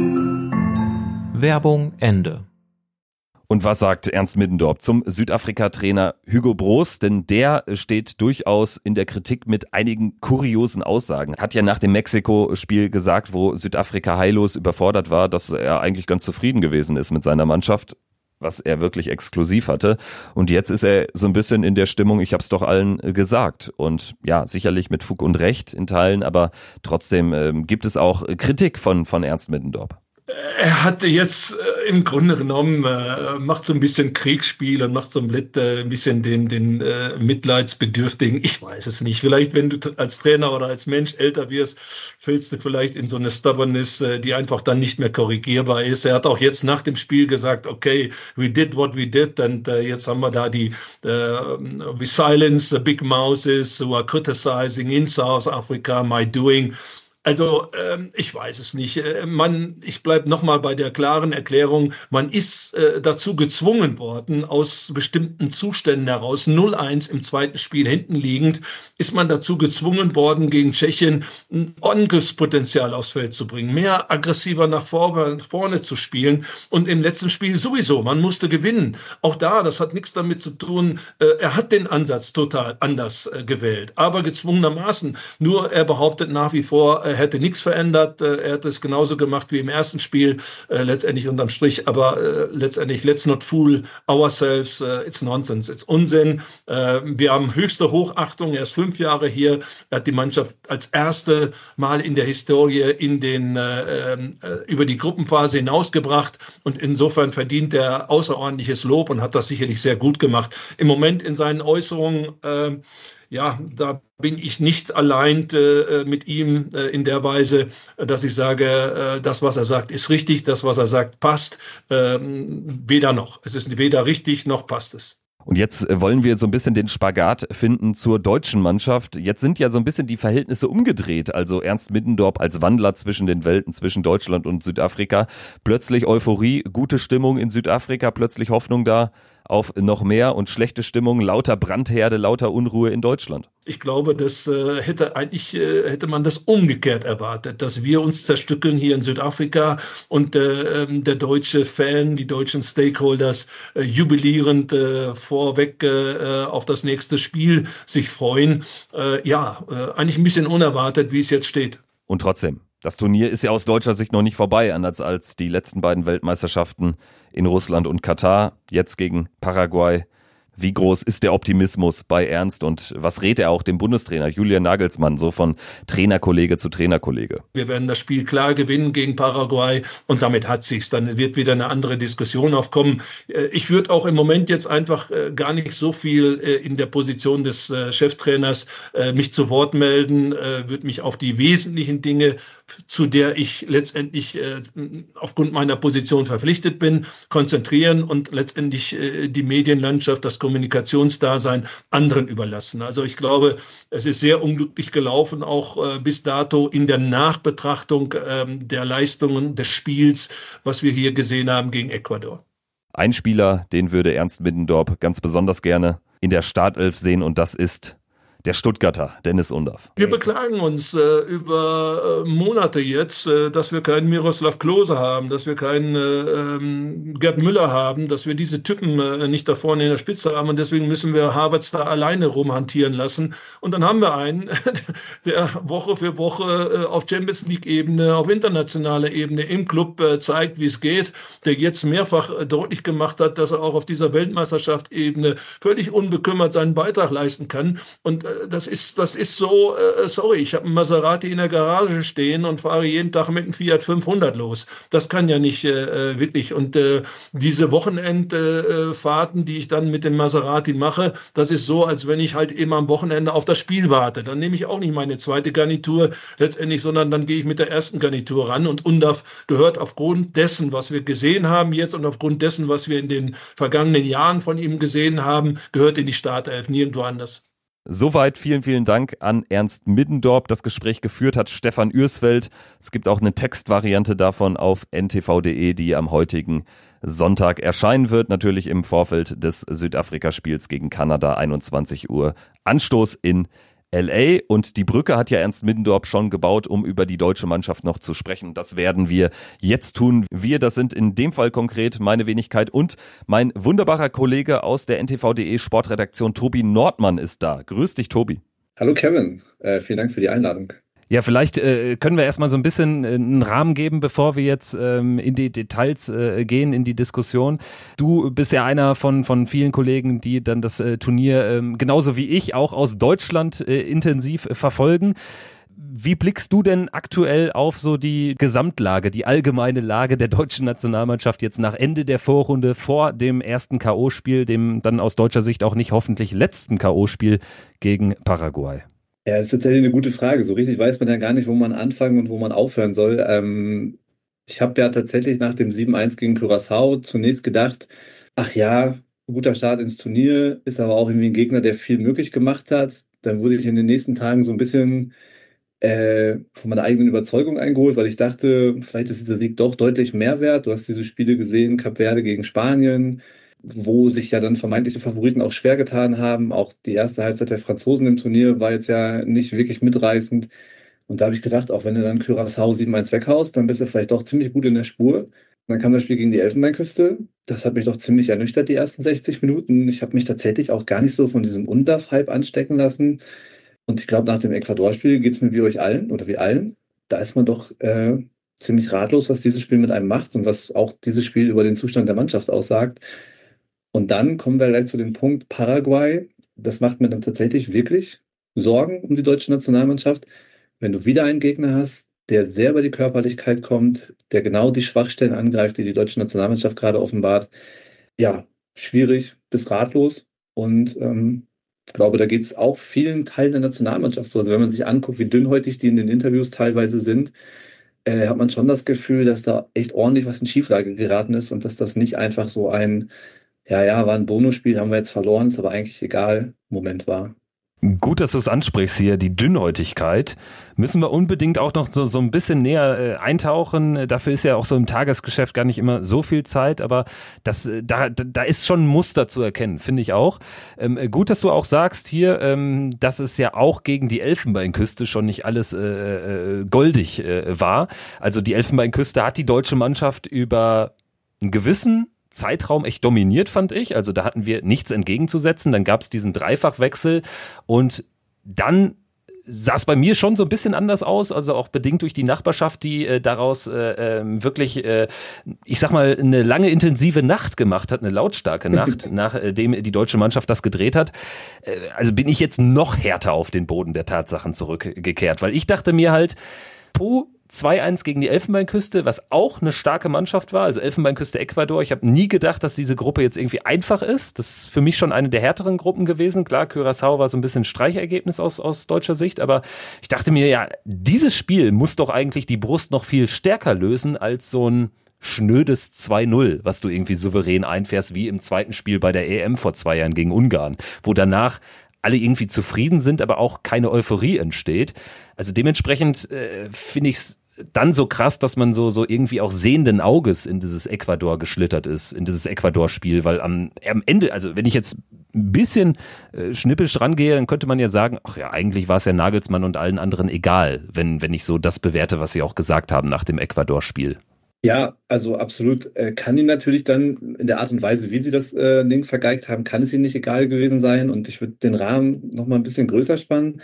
Werbung Ende. Und was sagt Ernst Middendorp zum Südafrika-Trainer Hugo Broos? Denn der steht durchaus in der Kritik mit einigen kuriosen Aussagen. Hat ja nach dem Mexiko-Spiel gesagt, wo Südafrika heillos überfordert war, dass er eigentlich ganz zufrieden gewesen ist mit seiner Mannschaft, was er wirklich exklusiv hatte. Und jetzt ist er so ein bisschen in der Stimmung, ich habe es doch allen gesagt. Und ja, sicherlich mit Fug und Recht in Teilen, aber trotzdem ähm, gibt es auch Kritik von, von Ernst Middendorp. Er hatte jetzt äh, im Grunde genommen, äh, macht so ein bisschen Kriegsspiel und macht so ein, Blit, äh, ein bisschen den, den äh, Mitleidsbedürftigen. Ich weiß es nicht. Vielleicht, wenn du als Trainer oder als Mensch älter wirst, fällst du vielleicht in so eine Stubbornness, äh, die einfach dann nicht mehr korrigierbar ist. Er hat auch jetzt nach dem Spiel gesagt, okay, we did what we did und äh, jetzt haben wir da die äh, we silence the big mouses who are criticizing in South Africa my doing. Also ähm, ich weiß es nicht. Man, ich bleibe nochmal bei der klaren Erklärung, man ist äh, dazu gezwungen worden, aus bestimmten Zuständen heraus, null eins im zweiten Spiel hinten liegend, ist man dazu gezwungen worden, gegen Tschechien ein Angriffspotenzial aufs Feld zu bringen, mehr aggressiver nach vorne, vorne zu spielen und im letzten Spiel sowieso, man musste gewinnen. Auch da, das hat nichts damit zu tun, äh, er hat den Ansatz total anders äh, gewählt, aber gezwungenermaßen. Nur er behauptet nach wie vor, äh, hätte nichts verändert, er hat es genauso gemacht wie im ersten Spiel, äh, letztendlich unterm Strich, aber äh, letztendlich, let's not fool ourselves, uh, it's nonsense, it's Unsinn. Äh, wir haben höchste Hochachtung, er ist fünf Jahre hier, er hat die Mannschaft als erste Mal in der Historie in den, äh, äh, über die Gruppenphase hinausgebracht und insofern verdient er außerordentliches Lob und hat das sicherlich sehr gut gemacht. Im Moment in seinen Äußerungen, äh, ja, da bin ich nicht allein äh, mit ihm äh, in der Weise, dass ich sage, äh, das, was er sagt, ist richtig, das, was er sagt, passt. Ähm, weder noch. Es ist weder richtig, noch passt es. Und jetzt wollen wir so ein bisschen den Spagat finden zur deutschen Mannschaft. Jetzt sind ja so ein bisschen die Verhältnisse umgedreht. Also Ernst Middendorp als Wandler zwischen den Welten, zwischen Deutschland und Südafrika. Plötzlich Euphorie, gute Stimmung in Südafrika, plötzlich Hoffnung da auf noch mehr und schlechte Stimmung, lauter Brandherde, lauter Unruhe in Deutschland. Ich glaube, das äh, hätte eigentlich äh, hätte man das umgekehrt erwartet, dass wir uns zerstückeln hier in Südafrika und äh, der deutsche Fan, die deutschen Stakeholders äh, jubilierend äh, vorweg äh, auf das nächste Spiel sich freuen. Äh, ja, äh, eigentlich ein bisschen unerwartet, wie es jetzt steht. Und trotzdem, das Turnier ist ja aus deutscher Sicht noch nicht vorbei, anders als die letzten beiden Weltmeisterschaften in Russland und Katar, jetzt gegen Paraguay. Wie groß ist der Optimismus bei Ernst und was rät er auch dem Bundestrainer Julian Nagelsmann, so von Trainerkollege zu Trainerkollege? Wir werden das Spiel klar gewinnen gegen Paraguay und damit hat sich's. Dann wird wieder eine andere Diskussion aufkommen. Ich würde auch im Moment jetzt einfach gar nicht so viel in der Position des Cheftrainers mich zu Wort melden, würde mich auf die wesentlichen Dinge, zu der ich letztendlich aufgrund meiner Position verpflichtet bin, konzentrieren und letztendlich die Medienlandschaft, das Kommunikationsdasein anderen überlassen. Also ich glaube, es ist sehr unglücklich gelaufen, auch äh, bis dato in der Nachbetrachtung ähm, der Leistungen des Spiels, was wir hier gesehen haben gegen Ecuador. Ein Spieler, den würde Ernst Middendorp ganz besonders gerne in der Startelf sehen und das ist der Stuttgarter, Dennis Undaff. Wir beklagen uns äh, über äh, Monate jetzt, äh, dass wir keinen Miroslav Klose haben, dass wir keinen äh, ähm, Gerd Müller haben, dass wir diese Typen äh, nicht da vorne in der Spitze haben und deswegen müssen wir Havertz da alleine rumhantieren lassen. Und dann haben wir einen, der Woche für Woche äh, auf Champions League-Ebene, auf internationaler Ebene im Club äh, zeigt, wie es geht, der jetzt mehrfach äh, deutlich gemacht hat, dass er auch auf dieser Weltmeisterschaftsebene völlig unbekümmert seinen Beitrag leisten kann. Und äh, Das ist, das ist so, äh, sorry, ich habe einen Maserati in der Garage stehen und fahre jeden Tag mit einem Fiat fünfhundert los. Das kann ja nicht äh, wirklich. Und äh, diese Wochenendfahrten, äh, die ich dann mit dem Maserati mache, das ist so, als wenn ich halt immer am Wochenende auf das Spiel warte. Dann nehme ich auch nicht meine zweite Garnitur letztendlich, sondern dann gehe ich mit der ersten Garnitur ran. Und Undaff gehört aufgrund dessen, was wir gesehen haben jetzt und aufgrund dessen, was wir in den vergangenen Jahren von ihm gesehen haben, gehört in die Startelf, nirgendwo anders. Soweit vielen, vielen Dank an Ernst Middendorp. Das Gespräch geführt hat Stefan Ürsfeld. Es gibt auch eine Textvariante davon auf n t v punkt d e, die am heutigen Sonntag erscheinen wird. Natürlich im Vorfeld des Südafrika-Spiels gegen Kanada, einundzwanzig Uhr. Anstoß in L A und die Brücke hat ja Ernst Middendorp schon gebaut, um über die deutsche Mannschaft noch zu sprechen. Das werden wir jetzt tun. Wir, das sind in dem Fall konkret meine Wenigkeit und mein wunderbarer Kollege aus der n t v punkt d e Sportredaktion, Tobi Nordmann, ist da. Grüß dich, Tobi. Hallo Kevin, äh, vielen Dank für die Einladung. Ja, vielleicht äh, können wir erstmal so ein bisschen äh, einen Rahmen geben, bevor wir jetzt ähm, in die Details äh, gehen, in die Diskussion. Du bist ja einer von von vielen Kollegen, die dann das äh, Turnier ähm, genauso wie ich auch aus Deutschland äh, intensiv äh, verfolgen. Wie blickst du denn aktuell auf so die Gesamtlage, die allgemeine Lage der deutschen Nationalmannschaft jetzt nach Ende der Vorrunde vor dem ersten K O-Spiel, dem dann aus deutscher Sicht auch nicht hoffentlich letzten K O-Spiel gegen Paraguay? Ja, das ist tatsächlich eine gute Frage. So richtig weiß man ja gar nicht, wo man anfangen und wo man aufhören soll. Ähm, ich habe ja tatsächlich nach dem sieben eins gegen Curaçao zunächst gedacht, ach ja, guter Start ins Turnier, ist aber auch irgendwie ein Gegner, der viel möglich gemacht hat. Dann wurde ich in den nächsten Tagen so ein bisschen äh, von meiner eigenen Überzeugung eingeholt, weil ich dachte, vielleicht ist dieser Sieg doch deutlich mehr wert. Du hast diese Spiele gesehen, Kap Verde gegen Spanien, wo sich ja dann vermeintliche Favoriten auch schwer getan haben. Auch die erste Halbzeit der Franzosen im Turnier war jetzt ja nicht wirklich mitreißend. Und da habe ich gedacht, auch wenn du dann Curaçao sieben eins weghaust, dann bist du vielleicht doch ziemlich gut in der Spur. Und dann kam das Spiel gegen die Elfenbeinküste. Das hat mich doch ziemlich ernüchtert, die ersten sechzig Minuten. Ich habe mich tatsächlich auch gar nicht so von diesem Undaff-Hype anstecken lassen. Und ich glaube, nach dem Ecuador-Spiel geht es mir wie euch allen oder wie allen. Da ist man doch äh, ziemlich ratlos, was dieses Spiel mit einem macht und was auch dieses Spiel über den Zustand der Mannschaft aussagt. Und dann kommen wir gleich zu dem Punkt Paraguay. Das macht mir dann tatsächlich wirklich Sorgen um die deutsche Nationalmannschaft. Wenn du wieder einen Gegner hast, der sehr über die Körperlichkeit kommt, der genau die Schwachstellen angreift, die die deutsche Nationalmannschaft gerade offenbart. Ja, schwierig bis ratlos. Und ähm, ich glaube, da geht es auch vielen Teilen der Nationalmannschaft so. Also wenn man sich anguckt, wie dünnhäutig die in den Interviews teilweise sind, äh, hat man schon das Gefühl, dass da echt ordentlich was in Schieflage geraten ist und dass das nicht einfach so ein ja, ja, war ein Bonusspiel, haben wir jetzt verloren, ist aber eigentlich egal, Moment war. Gut, dass du es ansprichst hier, die Dünnhäutigkeit. Müssen wir unbedingt auch noch so, so ein bisschen näher äh, eintauchen. Dafür ist ja auch so im Tagesgeschäft gar nicht immer so viel Zeit, aber das, da, da ist schon ein Muster zu erkennen, finde ich auch. Ähm, gut, dass du auch sagst hier, ähm, dass es ja auch gegen die Elfenbeinküste schon nicht alles äh, äh, goldig äh, war. Also die Elfenbeinküste hat die deutsche Mannschaft über einen gewissen Zeitraum echt dominiert, fand ich. Also da hatten wir nichts entgegenzusetzen. Dann gab es diesen Dreifachwechsel und dann sah es bei mir schon so ein bisschen anders aus, also auch bedingt durch die Nachbarschaft, die äh, daraus äh, äh, wirklich, äh, ich sag mal, eine lange intensive Nacht gemacht hat, eine lautstarke Nacht, nachdem die deutsche Mannschaft das gedreht hat. Äh, also bin ich jetzt noch härter auf den Boden der Tatsachen zurückgekehrt, weil ich dachte mir halt, puh, zwei eins gegen die Elfenbeinküste, was auch eine starke Mannschaft war, also Elfenbeinküste Ecuador. Ich habe nie gedacht, dass diese Gruppe jetzt irgendwie einfach ist. Das ist für mich schon eine der härteren Gruppen gewesen. Klar, Curaçao war so ein bisschen Streichergebnis aus, aus deutscher Sicht, aber ich dachte mir, ja, dieses Spiel muss doch eigentlich die Brust noch viel stärker lösen als so ein schnödes zwei null, was du irgendwie souverän einfährst, wie im zweiten Spiel bei der E M vor zwei Jahren gegen Ungarn, wo danach alle irgendwie zufrieden sind, aber auch keine Euphorie entsteht. Also dementsprechend äh, finde ich es dann so krass, dass man so so irgendwie auch sehenden Auges in dieses Ecuador geschlittert ist, in dieses Ecuador-Spiel, weil am, am Ende, also wenn ich jetzt ein bisschen äh, schnippisch rangehe, dann könnte man ja sagen, ach ja, eigentlich war es ja Nagelsmann und allen anderen egal, wenn wenn ich so das bewerte, was sie auch gesagt haben nach dem Ecuador-Spiel. Ja, also absolut. Äh, kann ihnen natürlich dann in der Art und Weise, wie sie das äh, Ding vergeigt haben, kann es ihnen nicht egal gewesen sein. Und ich würde den Rahmen noch mal ein bisschen größer spannen.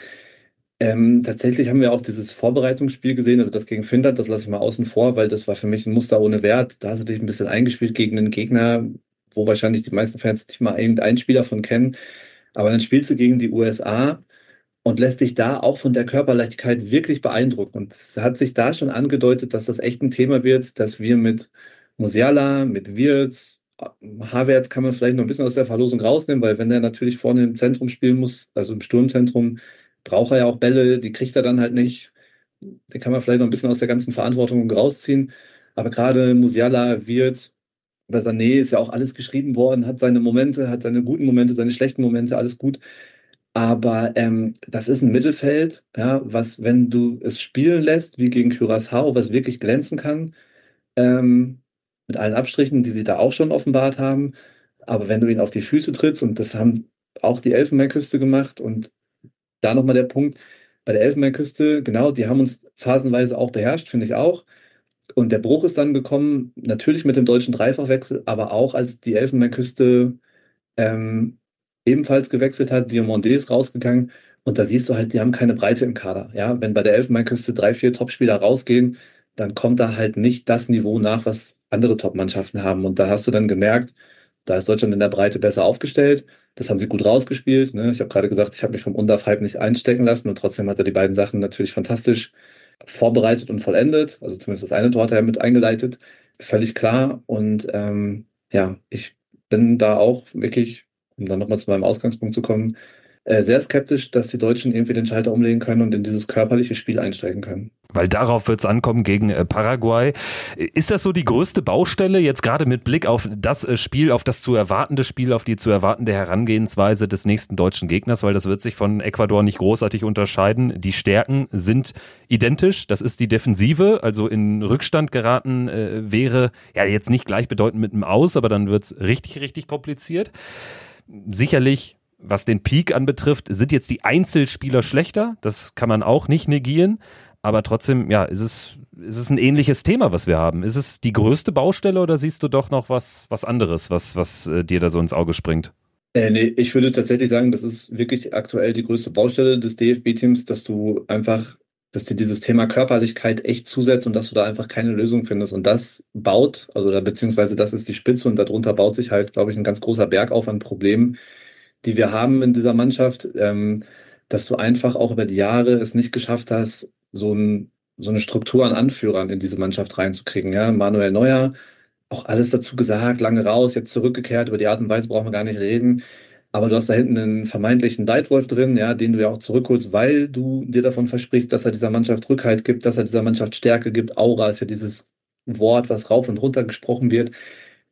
Ähm, tatsächlich haben wir auch dieses Vorbereitungsspiel gesehen, also das gegen Finnland, das lasse ich mal außen vor, weil das war für mich ein Muster ohne Wert. Da hast du dich ein bisschen eingespielt gegen einen Gegner, wo wahrscheinlich die meisten Fans nicht mal irgendeinen Spieler von kennen. Aber dann spielst du gegen die U S A und lässt sich da auch von der Körperleichtigkeit wirklich beeindrucken. Und es hat sich da schon angedeutet, dass das echt ein Thema wird, dass wir mit Musiala, mit Wirtz, Havertz kann man vielleicht noch ein bisschen aus der Verlosung rausnehmen, weil wenn er natürlich vorne im Zentrum spielen muss, also im Sturmzentrum, braucht er ja auch Bälle, die kriegt er dann halt nicht. Den kann man vielleicht noch ein bisschen aus der ganzen Verantwortung rausziehen. Aber gerade Musiala, Wirtz, bei Sané ist ja auch alles geschrieben worden, hat seine Momente, hat seine guten Momente, seine schlechten Momente, alles gut. Aber ähm, das ist ein Mittelfeld, ja, was, wenn du es spielen lässt, wie gegen Curaçao, was wirklich glänzen kann, ähm, mit allen Abstrichen, die sie da auch schon offenbart haben. Aber wenn du ihn auf die Füße trittst, und das haben auch die Elfenbeinküste gemacht, und da nochmal der Punkt, bei der Elfenbeinküste, genau, die haben uns phasenweise auch beherrscht, finde ich auch. Und der Bruch ist dann gekommen, natürlich mit dem deutschen Dreifachwechsel, aber auch als die Elfenbeinküste ähm, ebenfalls gewechselt hat, Diomandé ist rausgegangen und da siehst du halt, die haben keine Breite im Kader. Ja, wenn bei der Elfenbeinküste drei, vier Topspieler rausgehen, dann kommt da halt nicht das Niveau nach, was andere Top-Mannschaften haben. Und da hast du dann gemerkt, da ist Deutschland in der Breite besser aufgestellt. Das haben sie gut rausgespielt. Ne? Ich habe gerade gesagt, ich habe mich vom Undaf-Hype nicht einstecken lassen und trotzdem hat er die beiden Sachen natürlich fantastisch vorbereitet und vollendet. Also zumindest das eine Tor hat er mit eingeleitet. Völlig klar. Und ähm, ja, ich bin da auch wirklich, um dann nochmal zu meinem Ausgangspunkt zu kommen, äh, sehr skeptisch, dass die Deutschen irgendwie den Schalter umlegen können und in dieses körperliche Spiel einsteigen können. Weil darauf wird es ankommen gegen äh, Paraguay. Ist das so die größte Baustelle, jetzt gerade mit Blick auf das äh, Spiel, auf das zu erwartende Spiel, auf die zu erwartende Herangehensweise des nächsten deutschen Gegners? Weil das wird sich von Ecuador nicht großartig unterscheiden. Die Stärken sind identisch. Das ist die Defensive. Also in Rückstand geraten äh, wäre ja jetzt nicht gleichbedeutend mit einem Aus, aber dann wird es richtig, richtig kompliziert. Sicherlich, was den Peak anbetrifft, sind jetzt die Einzelspieler schlechter. Das kann man auch nicht negieren. Aber trotzdem, ja, ist es, ist es ein ähnliches Thema, was wir haben? Ist es die größte Baustelle oder siehst du doch noch was, was anderes, was, was äh, dir da so ins Auge springt? Äh, nee, ich würde tatsächlich sagen, das ist wirklich aktuell die größte Baustelle des D F B-Teams, dass du einfach, dass dir dieses Thema Körperlichkeit echt zusetzt und dass du da einfach keine Lösung findest. Und das baut, also da, beziehungsweise das ist die Spitze und darunter baut sich halt, glaube ich, ein ganz großer Berg auf an Problemen, die wir haben in dieser Mannschaft, ähm, dass du einfach auch über die Jahre es nicht geschafft hast, so, ein, so eine Struktur an Anführern in diese Mannschaft reinzukriegen. Ja, Manuel Neuer, auch alles dazu gesagt, lange raus, jetzt zurückgekehrt, über die Art und Weise brauchen wir gar nicht reden. Aber du hast da hinten einen vermeintlichen Leitwolf drin, ja, den du ja auch zurückholst, weil du dir davon versprichst, dass er dieser Mannschaft Rückhalt gibt, dass er dieser Mannschaft Stärke gibt. Aura ist ja dieses Wort, was rauf und runter gesprochen wird.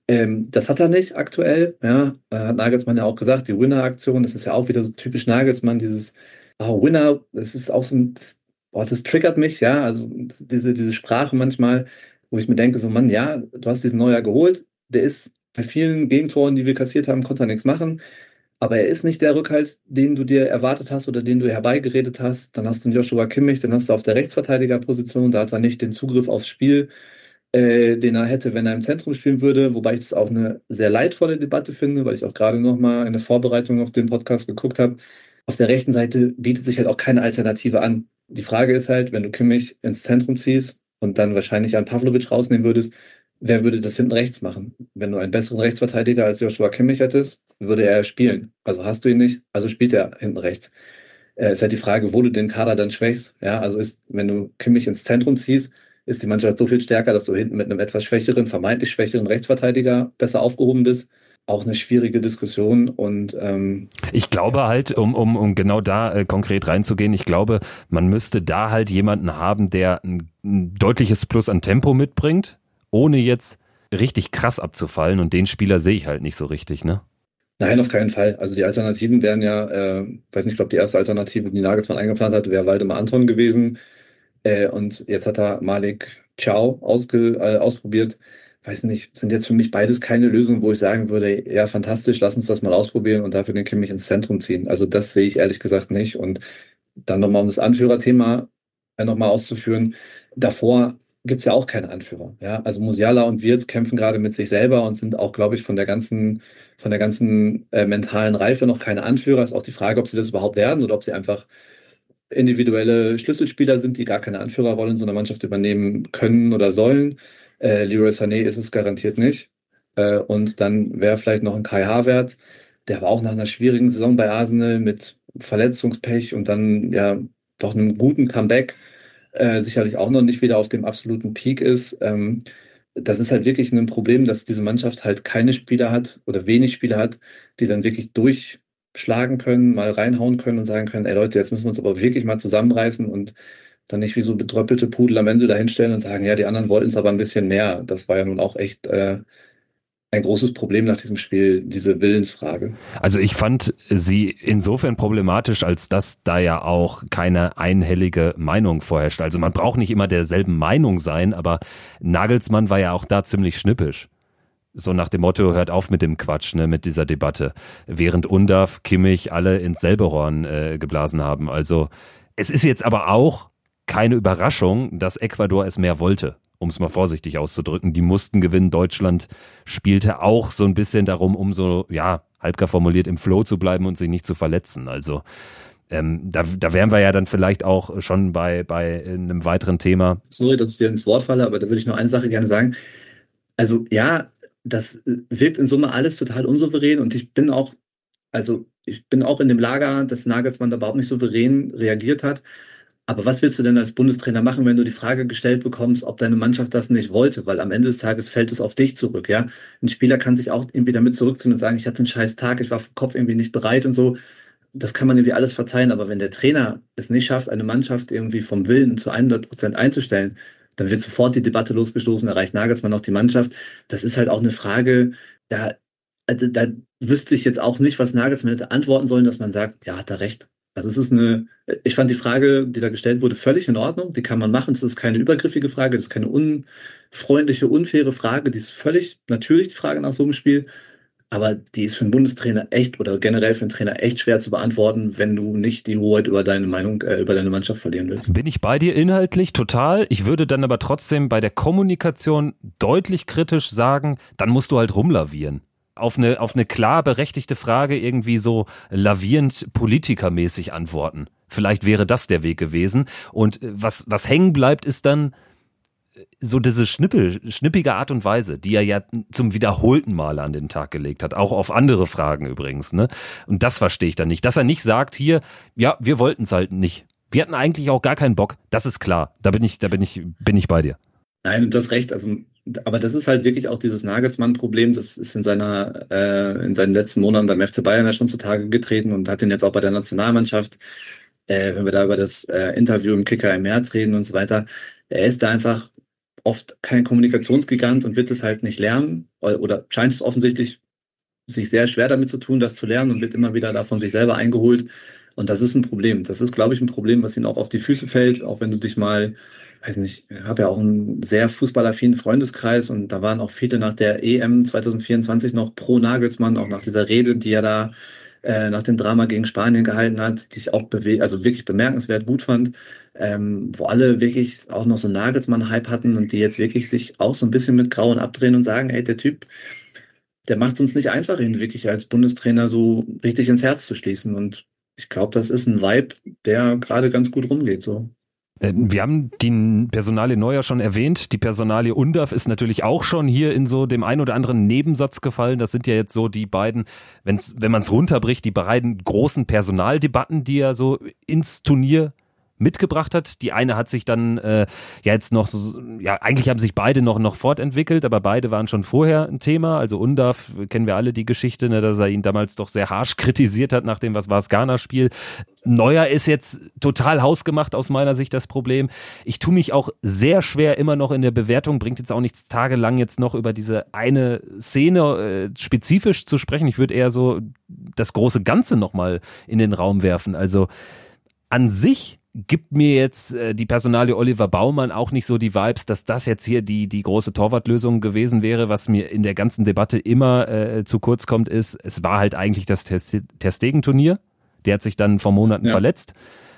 Ähm, das hat er nicht aktuell. Ja, äh, hat Nagelsmann ja auch gesagt, die Winner-Aktion, das ist ja auch wieder so typisch Nagelsmann, dieses oh, Winner, das ist auch so ein, das, boah, das triggert mich, ja, also diese, diese Sprache manchmal, wo ich mir denke, so Mann, ja, du hast diesen Neuer geholt, der ist bei vielen Gegentoren, die wir kassiert haben, konnte er nichts machen, aber er ist nicht der Rückhalt, den du dir erwartet hast oder den du herbeigeredet hast. Dann hast du einen Joshua Kimmich, den hast du auf der Rechtsverteidigerposition, da hat er nicht den Zugriff aufs Spiel, äh, den er hätte, wenn er im Zentrum spielen würde, wobei ich das auch eine sehr leidvolle Debatte finde, weil ich auch gerade noch mal in der Vorbereitung auf den Podcast geguckt habe. Auf der rechten Seite bietet sich halt auch keine Alternative an. Die Frage ist halt, wenn du Kimmich ins Zentrum ziehst und dann wahrscheinlich einen Pavlovic rausnehmen würdest, wer würde das hinten rechts machen? Wenn du einen besseren Rechtsverteidiger als Joshua Kimmich hättest, würde er spielen. Also hast du ihn nicht, also spielt er hinten rechts. Äh, ist halt die Frage, wo du den Kader dann schwächst. Ja, also ist, wenn du Kimmich ins Zentrum ziehst, ist die Mannschaft so viel stärker, dass du hinten mit einem etwas schwächeren, vermeintlich schwächeren Rechtsverteidiger besser aufgehoben bist. Auch eine schwierige Diskussion und ähm, ich glaube halt, um, um, um genau da äh, konkret reinzugehen, ich glaube, man müsste da halt jemanden haben, der ein, ein deutliches Plus an Tempo mitbringt, ohne jetzt richtig krass abzufallen, und den Spieler sehe ich halt nicht so richtig, ne? Nein, auf keinen Fall. Also die Alternativen wären ja, äh, weiß nicht, ich glaube, die erste Alternative, die Nagelsmann eingeplant hat, wäre Waldemar Anton gewesen. Äh, und jetzt hat er Malik Thiaw ausge, äh, ausprobiert. Weiß nicht, sind jetzt für mich beides keine Lösungen, wo ich sagen würde, ja, fantastisch, lass uns das mal ausprobieren und dafür den Kimmich ins Zentrum ziehen. Also das sehe ich ehrlich gesagt nicht. Und dann nochmal, um das Anführerthema äh, nochmal auszuführen, davor gibt es ja auch keine Anführer. Ja, also Musiala und Wirtz kämpfen gerade mit sich selber und sind auch, glaube ich, von der ganzen, von der ganzen äh, mentalen Reife noch keine Anführer. Ist auch die Frage, ob sie das überhaupt werden oder ob sie einfach individuelle Schlüsselspieler sind, die gar keine Anführerrolle in so einer Mannschaft übernehmen können oder sollen. Äh, Leroy Sané ist es garantiert nicht. Äh, und dann wäre vielleicht noch ein Kai Havertz, der aber auch nach einer schwierigen Saison bei Arsenal mit Verletzungspech und dann ja doch einem guten Comeback äh, sicherlich auch noch nicht wieder auf dem absoluten Peak ist. Ähm, das ist halt wirklich ein Problem, dass diese Mannschaft halt keine Spieler hat oder wenig Spieler hat, die dann wirklich durchschlagen können, mal reinhauen können und sagen können, ey Leute, jetzt müssen wir uns aber wirklich mal zusammenreißen und dann nicht wie so betröppelte Pudel am Ende dahinstellen und sagen, ja, die anderen wollten es aber ein bisschen mehr. Das war ja nun auch echt äh, ein großes Problem nach diesem Spiel, diese Willensfrage. Also ich fand sie insofern problematisch, als dass da ja auch keine einhellige Meinung vorherrscht. Also man braucht nicht immer derselben Meinung sein, aber Nagelsmann war ja auch da ziemlich schnippisch. So nach dem Motto, hört auf mit dem Quatsch, ne, mit dieser Debatte. Während Undav, Kimmich alle ins selbe Horn äh, geblasen haben. Also es ist jetzt aber auch keine Überraschung, dass Ecuador es mehr wollte, um es mal vorsichtig auszudrücken. Die mussten gewinnen. Deutschland spielte auch so ein bisschen darum, um so, ja, halbgar formuliert im Flow zu bleiben und sich nicht zu verletzen. Also ähm, da, da wären wir ja dann vielleicht auch schon bei, bei einem weiteren Thema. Sorry, dass ich dir ins Wort falle, aber da würde ich noch eine Sache gerne sagen. Also ja, das wirkt in Summe alles total unsouverän und ich bin auch, also ich bin auch in dem Lager, dass Nagelsmann da überhaupt nicht souverän reagiert hat. Aber was willst du denn als Bundestrainer machen, wenn du die Frage gestellt bekommst, ob deine Mannschaft das nicht wollte? Weil am Ende des Tages fällt es auf dich zurück, ja. Ein Spieler kann sich auch irgendwie damit zurückziehen und sagen, ich hatte einen scheiß Tag, ich war vom Kopf irgendwie nicht bereit und so. Das kann man irgendwie alles verzeihen. Aber wenn der Trainer es nicht schafft, eine Mannschaft irgendwie vom Willen zu hundert Prozent einzustellen, dann wird sofort die Debatte losgestoßen, erreicht Nagelsmann auch die Mannschaft. Das ist halt auch eine Frage, da, also, da wüsste ich jetzt auch nicht, was Nagelsmann hätte antworten sollen, dass man sagt, ja, hat er recht. Also es ist eine, ich fand die Frage, die da gestellt wurde, völlig in Ordnung. Die kann man machen. Es ist keine übergriffige Frage, das ist keine unfreundliche, unfaire Frage. Die ist völlig natürlich, die Frage nach so einem Spiel. Aber die ist für einen Bundestrainer echt oder generell für einen Trainer echt schwer zu beantworten, wenn du nicht die Hoheit über deine Meinung, äh, über deine Mannschaft verlieren willst. Bin ich bei dir inhaltlich total. Ich würde dann aber trotzdem bei der Kommunikation deutlich kritisch sagen, dann musst du halt rumlavieren. Auf eine, auf eine klar berechtigte Frage irgendwie so lavierend politikermäßig antworten. Vielleicht wäre das der Weg gewesen. Und was, was hängen bleibt, ist dann so diese Schnippe, schnippige Art und Weise, die er ja zum wiederholten Male an den Tag gelegt hat. Auch auf andere Fragen übrigens, ne? Und das verstehe ich dann nicht. Dass er nicht sagt hier, ja, wir wollten es halt nicht. Wir hatten eigentlich auch gar keinen Bock. Das ist klar. Da bin ich, da bin ich, bin ich bei dir. Nein, und das recht. Also, aber das ist halt wirklich auch dieses Nagelsmann-Problem. Das ist in seiner, äh, in seinen letzten Monaten beim F C Bayern ja schon zutage getreten und hat ihn jetzt auch bei der Nationalmannschaft, äh, wenn wir da über das äh, Interview im Kicker im März reden und so weiter. Er ist da einfach oft kein Kommunikationsgigant und wird es halt nicht lernen oder, oder scheint es offensichtlich sich sehr schwer damit zu tun, das zu lernen und wird immer wieder da von sich selber eingeholt. Und das ist ein Problem. Das ist, glaube ich, ein Problem, was ihnen auch auf die Füße fällt, auch wenn du dich mal, weiß nicht, ich habe ja auch einen sehr fußballaffinen Freundeskreis und da waren auch viele nach der E M zwanzig vierundzwanzig noch pro Nagelsmann, auch nach dieser Rede, die er da äh, nach dem Drama gegen Spanien gehalten hat, die ich auch bewe- also wirklich bemerkenswert gut fand, ähm, wo alle wirklich auch noch so einen Nagelsmann-Hype hatten und die jetzt wirklich sich auch so ein bisschen mit Grauen abdrehen und sagen, ey, der Typ, der macht es uns nicht einfach, ihn wirklich als Bundestrainer so richtig ins Herz zu schließen. Und ich glaube, das ist ein Vibe, der gerade ganz gut rumgeht. So. Wir haben die Personalie Neuer schon erwähnt. Die Personalie Undav ist natürlich auch schon hier in so dem ein oder anderen Nebensatz gefallen. Das sind ja jetzt so die beiden, wenn's, wenn man es runterbricht, die beiden großen Personaldebatten, die er so ins Turnier mitgebracht hat. Die eine hat sich dann äh, ja jetzt noch so, ja eigentlich haben sich beide noch noch fortentwickelt, aber beide waren schon vorher ein Thema. Also Undav, kennen wir alle die Geschichte, ne, dass er ihn damals doch sehr harsch kritisiert hat nach dem was war's Ghana-Spiel. Neuer ist jetzt total hausgemacht aus meiner Sicht das Problem. Ich tue mich auch sehr schwer immer noch in der Bewertung, bringt jetzt auch nichts tagelang jetzt noch über diese eine Szene äh, spezifisch zu sprechen. Ich würde eher so das große Ganze nochmal in den Raum werfen. Also an sich gibt mir jetzt äh, die Personalie Oliver Baumann auch nicht so die Vibes, dass das jetzt hier die die große Torwartlösung gewesen wäre. Was mir in der ganzen Debatte immer äh, zu kurz kommt, ist, es war halt eigentlich das Ter Stegen-Turnier. Der hat sich dann vor Monaten ja. verletzt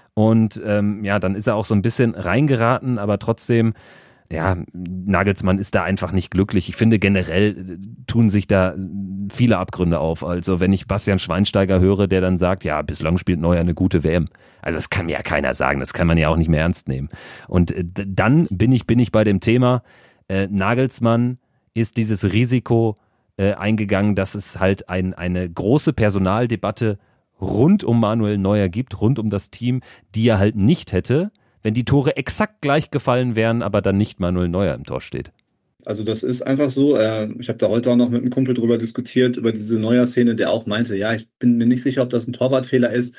und ähm, ja, dann ist er auch so ein bisschen reingeraten, aber trotzdem, ja, Nagelsmann ist da einfach nicht glücklich. Ich finde generell tun sich da viele Abgründe auf. Also wenn ich Bastian Schweinsteiger höre, der dann sagt, ja, bislang spielt Neuer eine gute W M. Also das kann mir ja keiner sagen, das kann man ja auch nicht mehr ernst nehmen. Und äh, dann bin ich bin ich bei dem Thema, äh, Nagelsmann ist dieses Risiko äh, eingegangen, dass es halt ein, eine große Personaldebatte rund um Manuel Neuer gibt, rund um das Team, die er halt nicht hätte, wenn die Tore exakt gleich gefallen wären, aber dann nicht Manuel Neuer im Tor steht. Also das ist einfach so. Äh, ich habe da heute auch noch mit einem Kumpel drüber diskutiert, über diese Neuer-Szene, der auch meinte, ja, ich bin mir nicht sicher, ob das ein Torwartfehler ist.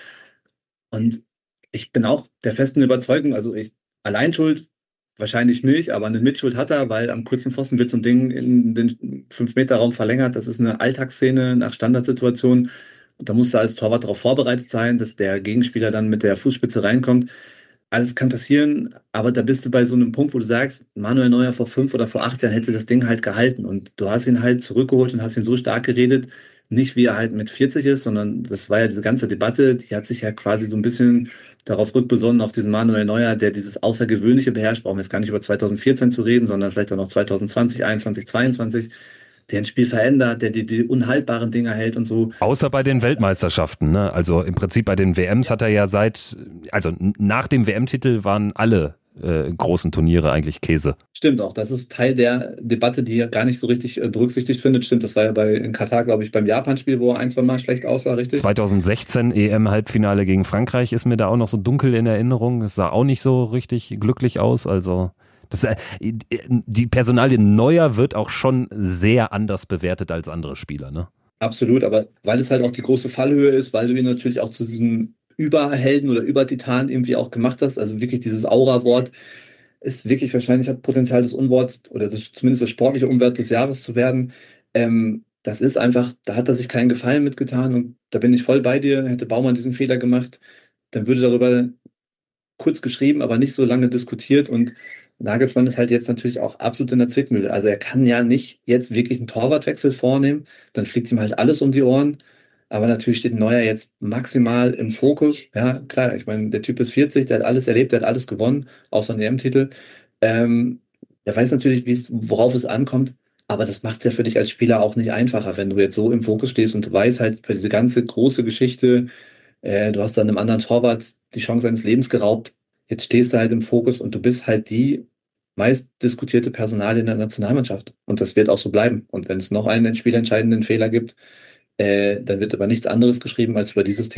Und ich bin auch der festen Überzeugung, also ich Alleinschuld wahrscheinlich nicht, aber eine Mitschuld hat er, weil am kurzen Pfosten wird so ein Ding in den fünf Meter Raum verlängert. Das ist eine Alltagsszene nach Standardsituation. Und da musst du als Torwart darauf vorbereitet sein, dass der Gegenspieler dann mit der Fußspitze reinkommt. Alles kann passieren, aber da bist du bei so einem Punkt, wo du sagst, Manuel Neuer vor fünf oder vor acht Jahren hätte das Ding halt gehalten und du hast ihn halt zurückgeholt und hast ihn so stark geredet, nicht wie er halt mit vierzig ist, sondern das war ja diese ganze Debatte, die hat sich ja quasi so ein bisschen darauf rückbesonnen, auf diesen Manuel Neuer, der dieses Außergewöhnliche beherrscht, brauchen wir jetzt gar nicht über zwanzig vierzehn zu reden, sondern vielleicht auch noch zwanzig zwanzig, einundzwanzig, zweiundzwanzig, der ein Spiel verändert, der die, die unhaltbaren Dinge hält und so. Außer bei den Weltmeisterschaften, ne? Also im Prinzip bei den W Ms hat er ja seit, also nach dem W M-Titel waren alle äh, großen Turniere eigentlich Käse. Stimmt auch, das ist Teil der Debatte, die er gar nicht so richtig äh, berücksichtigt findet. Stimmt, das war ja bei in Katar, glaube ich, beim Japan-Spiel, wo er ein, zwei Mal schlecht aussah, richtig? zwanzig sechzehn E M-Halbfinale gegen Frankreich ist mir da auch noch so dunkel in Erinnerung. Es sah auch nicht so richtig glücklich aus, also das, die Personalie Neuer wird auch schon sehr anders bewertet als andere Spieler, ne? Absolut, aber weil es halt auch die große Fallhöhe ist, weil du ihn natürlich auch zu diesem Überhelden oder Übertitan irgendwie auch gemacht hast, also wirklich dieses Aura-Wort ist wirklich wahrscheinlich, hat Potenzial, das Unwort oder das, zumindest das sportliche Unwort des Jahres zu werden. Ähm, das ist einfach, da hat er sich keinen Gefallen mitgetan und da bin ich voll bei dir. Hätte Baumann diesen Fehler gemacht, dann würde darüber kurz geschrieben, aber nicht so lange diskutiert und Nagelsmann ist halt jetzt natürlich auch absolut in der Zwickmühle. Also er kann ja nicht jetzt wirklich einen Torwartwechsel vornehmen, dann fliegt ihm halt alles um die Ohren. Aber natürlich steht Neuer jetzt maximal im Fokus. Ja, klar, ich meine, der Typ ist vierzig, der hat alles erlebt, der hat alles gewonnen, außer einen E M-Titel. Ähm, er weiß natürlich, wie's, worauf es ankommt, aber das macht es ja für dich als Spieler auch nicht einfacher, wenn du jetzt so im Fokus stehst und du weißt halt über diese ganze große Geschichte, äh, du hast dann einem anderen Torwart die Chance seines Lebens geraubt, jetzt stehst du halt im Fokus und du bist halt die meist diskutierte Personalie in der Nationalmannschaft. Und das wird auch so bleiben. Und wenn es noch einen spielentscheidenden Fehler gibt, äh, dann wird über nichts anderes geschrieben als über dieses Thema.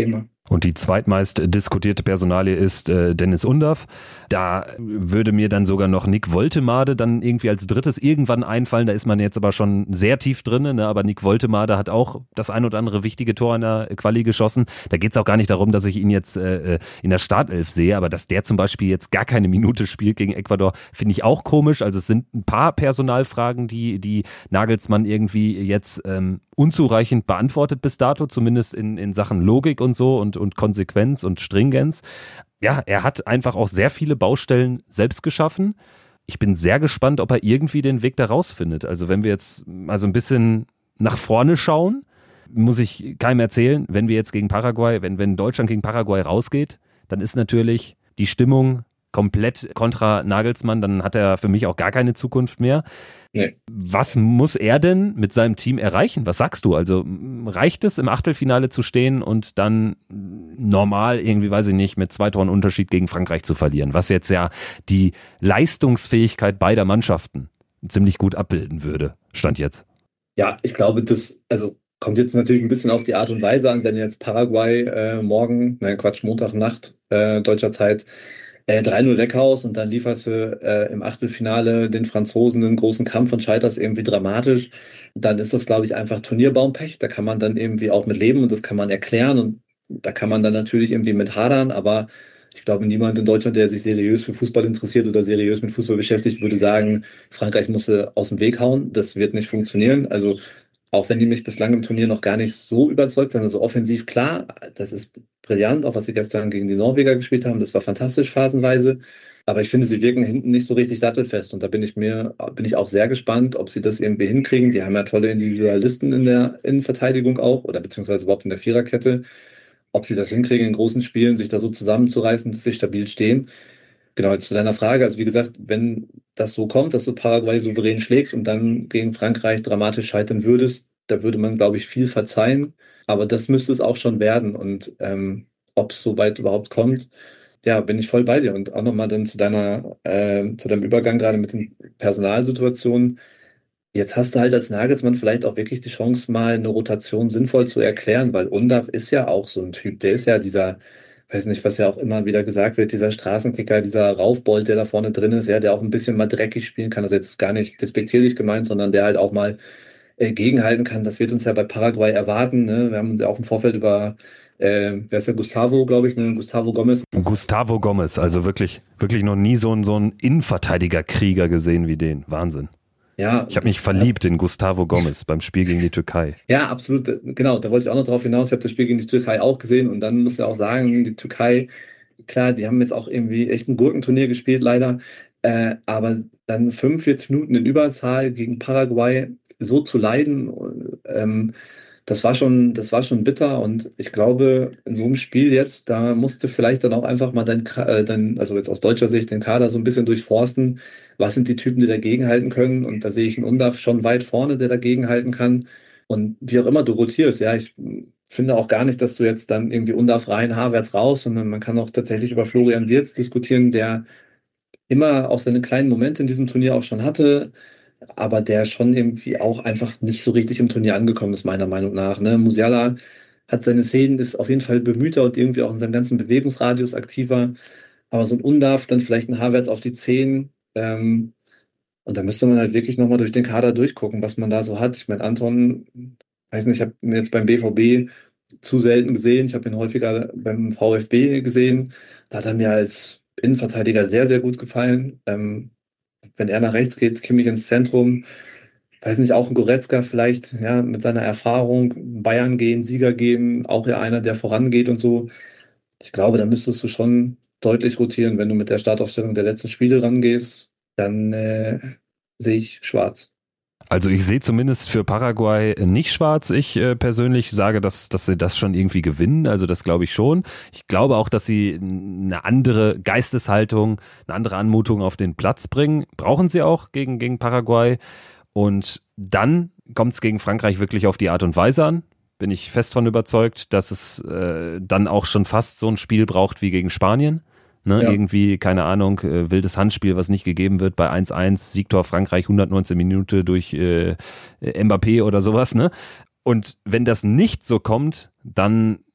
Und die zweitmeist diskutierte Personalie ist äh, Dennis Undav. Da würde mir dann sogar noch Nick Woltemade dann irgendwie als drittes irgendwann einfallen. Da ist man jetzt aber schon sehr tief drin, ne? Aber Nick Woltemade hat auch das ein oder andere wichtige Tor in der Quali geschossen. Da geht es auch gar nicht darum, dass ich ihn jetzt äh, in der Startelf sehe, aber dass der zum Beispiel jetzt gar keine Minute spielt gegen Ecuador, finde ich auch komisch. Also es sind ein paar Personalfragen, die, die Nagelsmann irgendwie jetzt ähm, unzureichend beantwortet bis dato, zumindest in, in Sachen Logik und so und, und Konsequenz und Stringenz. Ja, er hat einfach auch sehr viele Baustellen selbst geschaffen. Ich bin sehr gespannt, ob er irgendwie den Weg da rausfindet. Also wenn wir jetzt mal so ein bisschen nach vorne schauen, muss ich keinem erzählen, wenn wir jetzt gegen Paraguay, wenn, wenn Deutschland gegen Paraguay rausgeht, dann ist natürlich die Stimmung komplett kontra Nagelsmann, dann hat er für mich auch gar keine Zukunft mehr. Nee. Was muss er denn mit seinem Team erreichen? Was sagst du? Also reicht es, im Achtelfinale zu stehen und dann normal irgendwie, weiß ich nicht, mit zwei Toren Unterschied gegen Frankreich zu verlieren, was jetzt ja die Leistungsfähigkeit beider Mannschaften ziemlich gut abbilden würde, Stand jetzt? Ja, ich glaube, das also kommt jetzt natürlich ein bisschen auf die Art und Weise an, wenn jetzt Paraguay äh, morgen, nein Quatsch, Montagnacht äh, deutscher Zeit Äh, drei null weghaust und dann lieferst du äh, im Achtelfinale den Franzosen einen großen Kampf und scheiterst irgendwie dramatisch, dann ist das, glaube ich, einfach Turnierbaumpech. Da kann man dann irgendwie auch mit leben und das kann man erklären und da kann man dann natürlich irgendwie mit hadern, aber ich glaube, niemand in Deutschland, der sich seriös für Fußball interessiert oder seriös mit Fußball beschäftigt, würde sagen, Frankreich musste aus dem Weg hauen. Das wird nicht funktionieren. Also auch wenn die mich bislang im Turnier noch gar nicht so überzeugt haben, also offensiv klar, das ist brillant, auch was sie gestern gegen die Norweger gespielt haben, das war fantastisch phasenweise, aber ich finde, sie wirken hinten nicht so richtig sattelfest und da bin ich mir, bin ich auch sehr gespannt, ob sie das irgendwie hinkriegen. Die haben ja tolle Individualisten in der Innenverteidigung auch oder beziehungsweise überhaupt in der Viererkette, ob sie das hinkriegen in großen Spielen, sich da so zusammenzureißen, dass sie stabil stehen. Genau, jetzt zu deiner Frage, also wie gesagt, wenn das so kommt, dass du Paraguay souverän schlägst und dann gegen Frankreich dramatisch scheitern würdest, da würde man, glaube ich, viel verzeihen. Aber das müsste es auch schon werden. Und ähm, ob es so weit überhaupt kommt, ja, bin ich voll bei dir. Und auch nochmal dann zu deiner, äh, zu deinem Übergang gerade mit den Personalsituationen. Jetzt hast du halt als Nagelsmann vielleicht auch wirklich die Chance, mal eine Rotation sinnvoll zu erklären, weil Undav ist ja auch so ein Typ. Der ist ja dieser, weiß nicht, was ja auch immer wieder gesagt wird, dieser Straßenkicker, dieser Raufbold, der da vorne drin ist, ja, der auch ein bisschen mal dreckig spielen kann. Also jetzt gar nicht despektierlich gemeint, sondern der halt auch mal äh, gegenhalten kann. Das wird uns ja bei Paraguay erwarten. Ne? Wir haben uns ja auch im Vorfeld über, äh, wer ist der, Gustavo, glaube ich, ne? Gustavo Gomez. Gustavo Gomez, also wirklich, wirklich noch nie so einen, so einen Innenverteidiger-Krieger gesehen wie den. Wahnsinn. Ja, ich habe mich verliebt in Gustavo Gomez beim Spiel gegen die Türkei. Ja, absolut. Genau, da wollte ich auch noch drauf hinaus. Ich habe das Spiel gegen die Türkei auch gesehen und dann muss ich auch sagen, die Türkei, klar, die haben jetzt auch irgendwie echt ein Gurkenturnier gespielt, leider. Äh, aber dann fünfundvierzig Minuten in Überzahl gegen Paraguay so zu leiden, ähm, das war schon, das war schon bitter und ich glaube, in so einem Spiel jetzt, da musste vielleicht dann auch einfach mal dein, äh, dein, also jetzt aus deutscher Sicht, den Kader so ein bisschen durchforsten. Was sind die Typen, die dagegenhalten können? Und da sehe ich einen Undav schon weit vorne, der dagegenhalten kann. Und wie auch immer du rotierst, ja, ich finde auch gar nicht, dass du jetzt dann irgendwie Undav rein, Havertz raus, sondern man kann auch tatsächlich über Florian Wirtz diskutieren, der immer auch seine kleinen Momente in diesem Turnier auch schon hatte, aber der schon irgendwie auch einfach nicht so richtig im Turnier angekommen ist, meiner Meinung nach. Ne? Musiala hat seine Szenen, ist auf jeden Fall bemühter und irgendwie auch in seinem ganzen Bewegungsradius aktiver. Aber so ein Undav, dann vielleicht ein Havertz auf die zehn. Ähm, und da müsste man halt wirklich nochmal durch den Kader durchgucken, was man da so hat. Ich meine, Anton, weiß nicht, ich habe ihn jetzt beim B V B zu selten gesehen. Ich habe ihn häufiger beim VfB gesehen. Da hat er mir als Innenverteidiger sehr, sehr gut gefallen. Ähm, wenn er nach rechts geht, Kimmich ins Zentrum, weiß nicht, auch ein Goretzka vielleicht, ja, mit seiner Erfahrung, Bayern gehen, Sieger gehen, auch ja einer, der vorangeht und so. Ich glaube, da müsstest du schon deutlich rotieren. Wenn du mit der Startaufstellung der letzten Spiele rangehst, dann äh, sehe ich schwarz. Also ich sehe zumindest für Paraguay nicht schwarz. Ich äh, persönlich sage, dass, dass sie das schon irgendwie gewinnen. Also das glaube ich schon. Ich glaube auch, dass sie eine andere Geisteshaltung, eine andere Anmutung auf den Platz bringen. Brauchen sie auch gegen, gegen Paraguay. Und dann kommt es gegen Frankreich wirklich auf die Art und Weise an. Bin ich fest von überzeugt, dass es äh, dann auch schon fast so ein Spiel braucht wie gegen Spanien. Ne, ja. Irgendwie, keine Ahnung, äh, wildes Handspiel, was nicht gegeben wird bei eins eins, Siegtor Frankreich, hundertneunzehn Minuten durch äh, Mbappé oder sowas. Ne? Und wenn das nicht so kommt, dann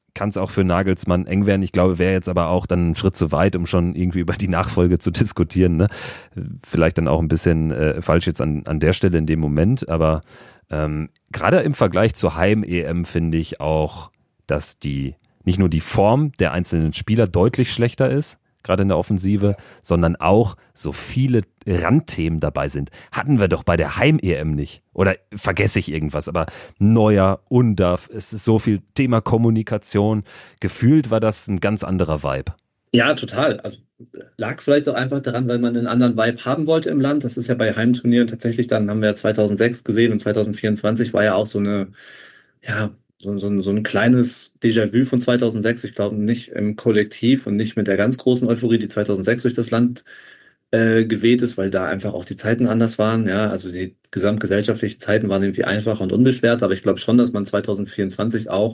kann es auch für Nagelsmann eng werden. Ich glaube, wäre jetzt aber auch dann ein Schritt zu weit, um schon irgendwie über die Nachfolge zu diskutieren. Ne? Vielleicht dann auch ein bisschen äh, falsch jetzt an, an der Stelle in dem Moment, aber ähm, gerade im Vergleich zur Heim-E M finde ich auch, dass die nicht nur die Form der einzelnen Spieler deutlich schlechter ist, gerade in der Offensive, sondern auch so viele Randthemen dabei sind. Hatten wir doch bei der Heim-E M nicht. Oder vergesse ich irgendwas, aber Neuer, Undav, es ist so viel Thema Kommunikation. Gefühlt war das ein ganz anderer Vibe. Ja, total. Also lag vielleicht auch einfach daran, weil man einen anderen Vibe haben wollte im Land. Das ist ja bei Heimturnieren tatsächlich, dann haben wir zweitausendsechs gesehen und zwanzig vierundzwanzig war ja auch so eine, ja, So, so, so ein kleines Déjà-vu von zweitausendsechs, ich glaube nicht im Kollektiv und nicht mit der ganz großen Euphorie, die zweitausendsechs durch das Land äh, geweht ist, weil da einfach auch die Zeiten anders waren. Ja, also die gesamtgesellschaftlichen Zeiten waren irgendwie einfacher und unbeschwert, aber ich glaube schon, dass man zwanzig vierundzwanzig auch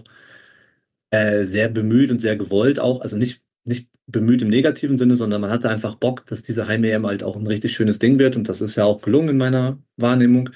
äh, sehr bemüht und sehr gewollt auch, also nicht nicht bemüht im negativen Sinne, sondern man hatte einfach Bock, dass diese Heim-E M halt auch ein richtig schönes Ding wird und das ist ja auch gelungen in meiner Wahrnehmung.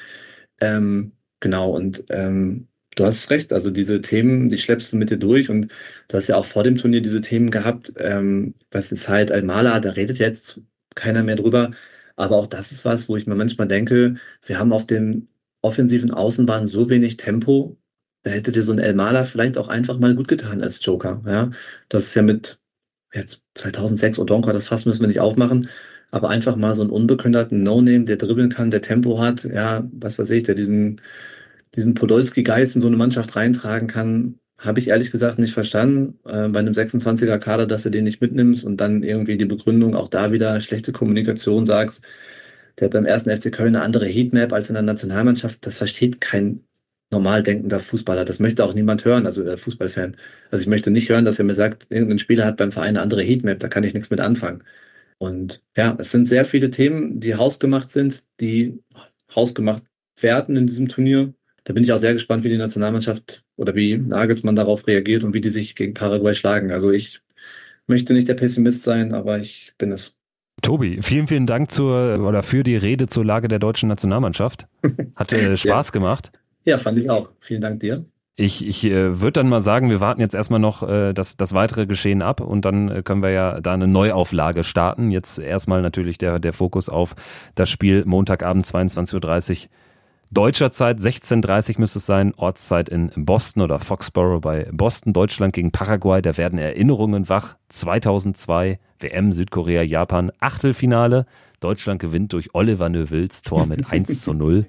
Ähm, genau und ähm, Du hast recht, also diese Themen, die schleppst du mit dir durch und du hast ja auch vor dem Turnier diese Themen gehabt, ähm, was ist halt Almala, da redet jetzt keiner mehr drüber, aber auch das ist was, wo ich mir manchmal denke, wir haben auf den offensiven Außenbahnen so wenig Tempo, da hätte dir so ein Almala vielleicht auch einfach mal gut getan als Joker, ja, das ist ja mit jetzt zweitausendsechs Odonka, das Fass müssen wir nicht aufmachen, aber einfach mal so einen unbekümmerten No-Name, der dribbeln kann, der Tempo hat, ja, was weiß ich, der diesen diesen Podolski-Geist in so eine Mannschaft reintragen kann, habe ich ehrlich gesagt nicht verstanden. Äh, bei einem sechsundzwanziger-Kader, dass du den nicht mitnimmst und dann irgendwie die Begründung, auch da wieder schlechte Kommunikation sagst, der hat beim ersten F C Köln eine andere Heatmap als in der Nationalmannschaft, das versteht kein normal denkender Fußballer. Das möchte auch niemand hören, also der Fußballfan. Also ich möchte nicht hören, dass er mir sagt, irgendein Spieler hat beim Verein eine andere Heatmap, da kann ich nichts mit anfangen. Und ja, es sind sehr viele Themen, die hausgemacht sind, die hausgemacht werden in diesem Turnier. Da bin ich auch sehr gespannt, wie die Nationalmannschaft oder wie Nagelsmann darauf reagiert und wie die sich gegen Paraguay schlagen. Also ich möchte nicht der Pessimist sein, aber ich bin es. Tobi, vielen, vielen Dank zur oder für die Rede zur Lage der deutschen Nationalmannschaft. Hat äh, Spaß ja. gemacht. Ja, fand ich auch. Vielen Dank dir. Ich, ich äh, würde dann mal sagen, wir warten jetzt erstmal noch äh, das, das weitere Geschehen ab und dann äh, können wir ja da eine Neuauflage starten. Jetzt erstmal natürlich der, der Fokus auf das Spiel Montagabend zweiundzwanzig Uhr dreißig deutscher Zeit, sechzehn Uhr dreißig müsste es sein, Ortszeit in Boston oder Foxborough bei Boston, Deutschland gegen Paraguay, da werden Erinnerungen wach, zweitausendzwei, W M, Südkorea, Japan, Achtelfinale, Deutschland gewinnt durch Oliver Neuvils Tor mit eins zu null,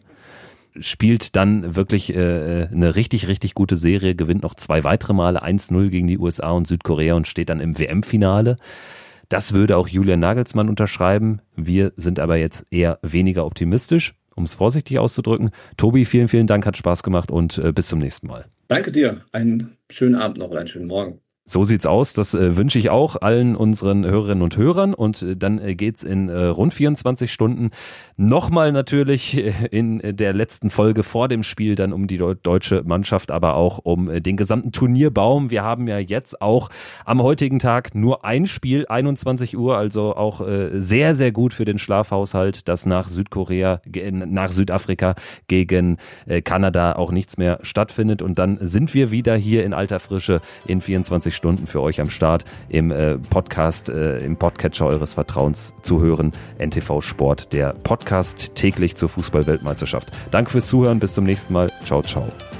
spielt dann wirklich äh, eine richtig, richtig gute Serie, gewinnt noch zwei weitere Male, eins null gegen die U S A und Südkorea und steht dann im W M-Finale. Das würde auch Julian Nagelsmann unterschreiben, wir sind aber jetzt eher weniger optimistisch. Um es vorsichtig auszudrücken. Tobi, vielen, vielen Dank, hat Spaß gemacht und äh, bis zum nächsten Mal. Danke dir. Einen schönen Abend noch oder einen schönen Morgen. So sieht's aus, das äh, wünsche ich auch allen unseren Hörerinnen und Hörern und äh, dann äh, geht's in äh, rund vierundzwanzig Stunden nochmal natürlich äh, in der letzten Folge vor dem Spiel dann um die de- deutsche Mannschaft, aber auch um äh, den gesamten Turnierbaum. Wir haben ja jetzt auch am heutigen Tag nur ein Spiel, einundzwanzig Uhr, also auch äh, sehr, sehr gut für den Schlafhaushalt, dass nach Südkorea, äh, nach Südafrika gegen äh, Kanada auch nichts mehr stattfindet und dann sind wir wieder hier in alter Frische in vierundzwanzig Stunden für euch am Start im äh, Podcast, äh, im Podcatcher eures Vertrauens zu hören. N T V Sport, der Podcast täglich zur Fußball-Weltmeisterschaft. Danke fürs Zuhören, bis zum nächsten Mal. Ciao, ciao.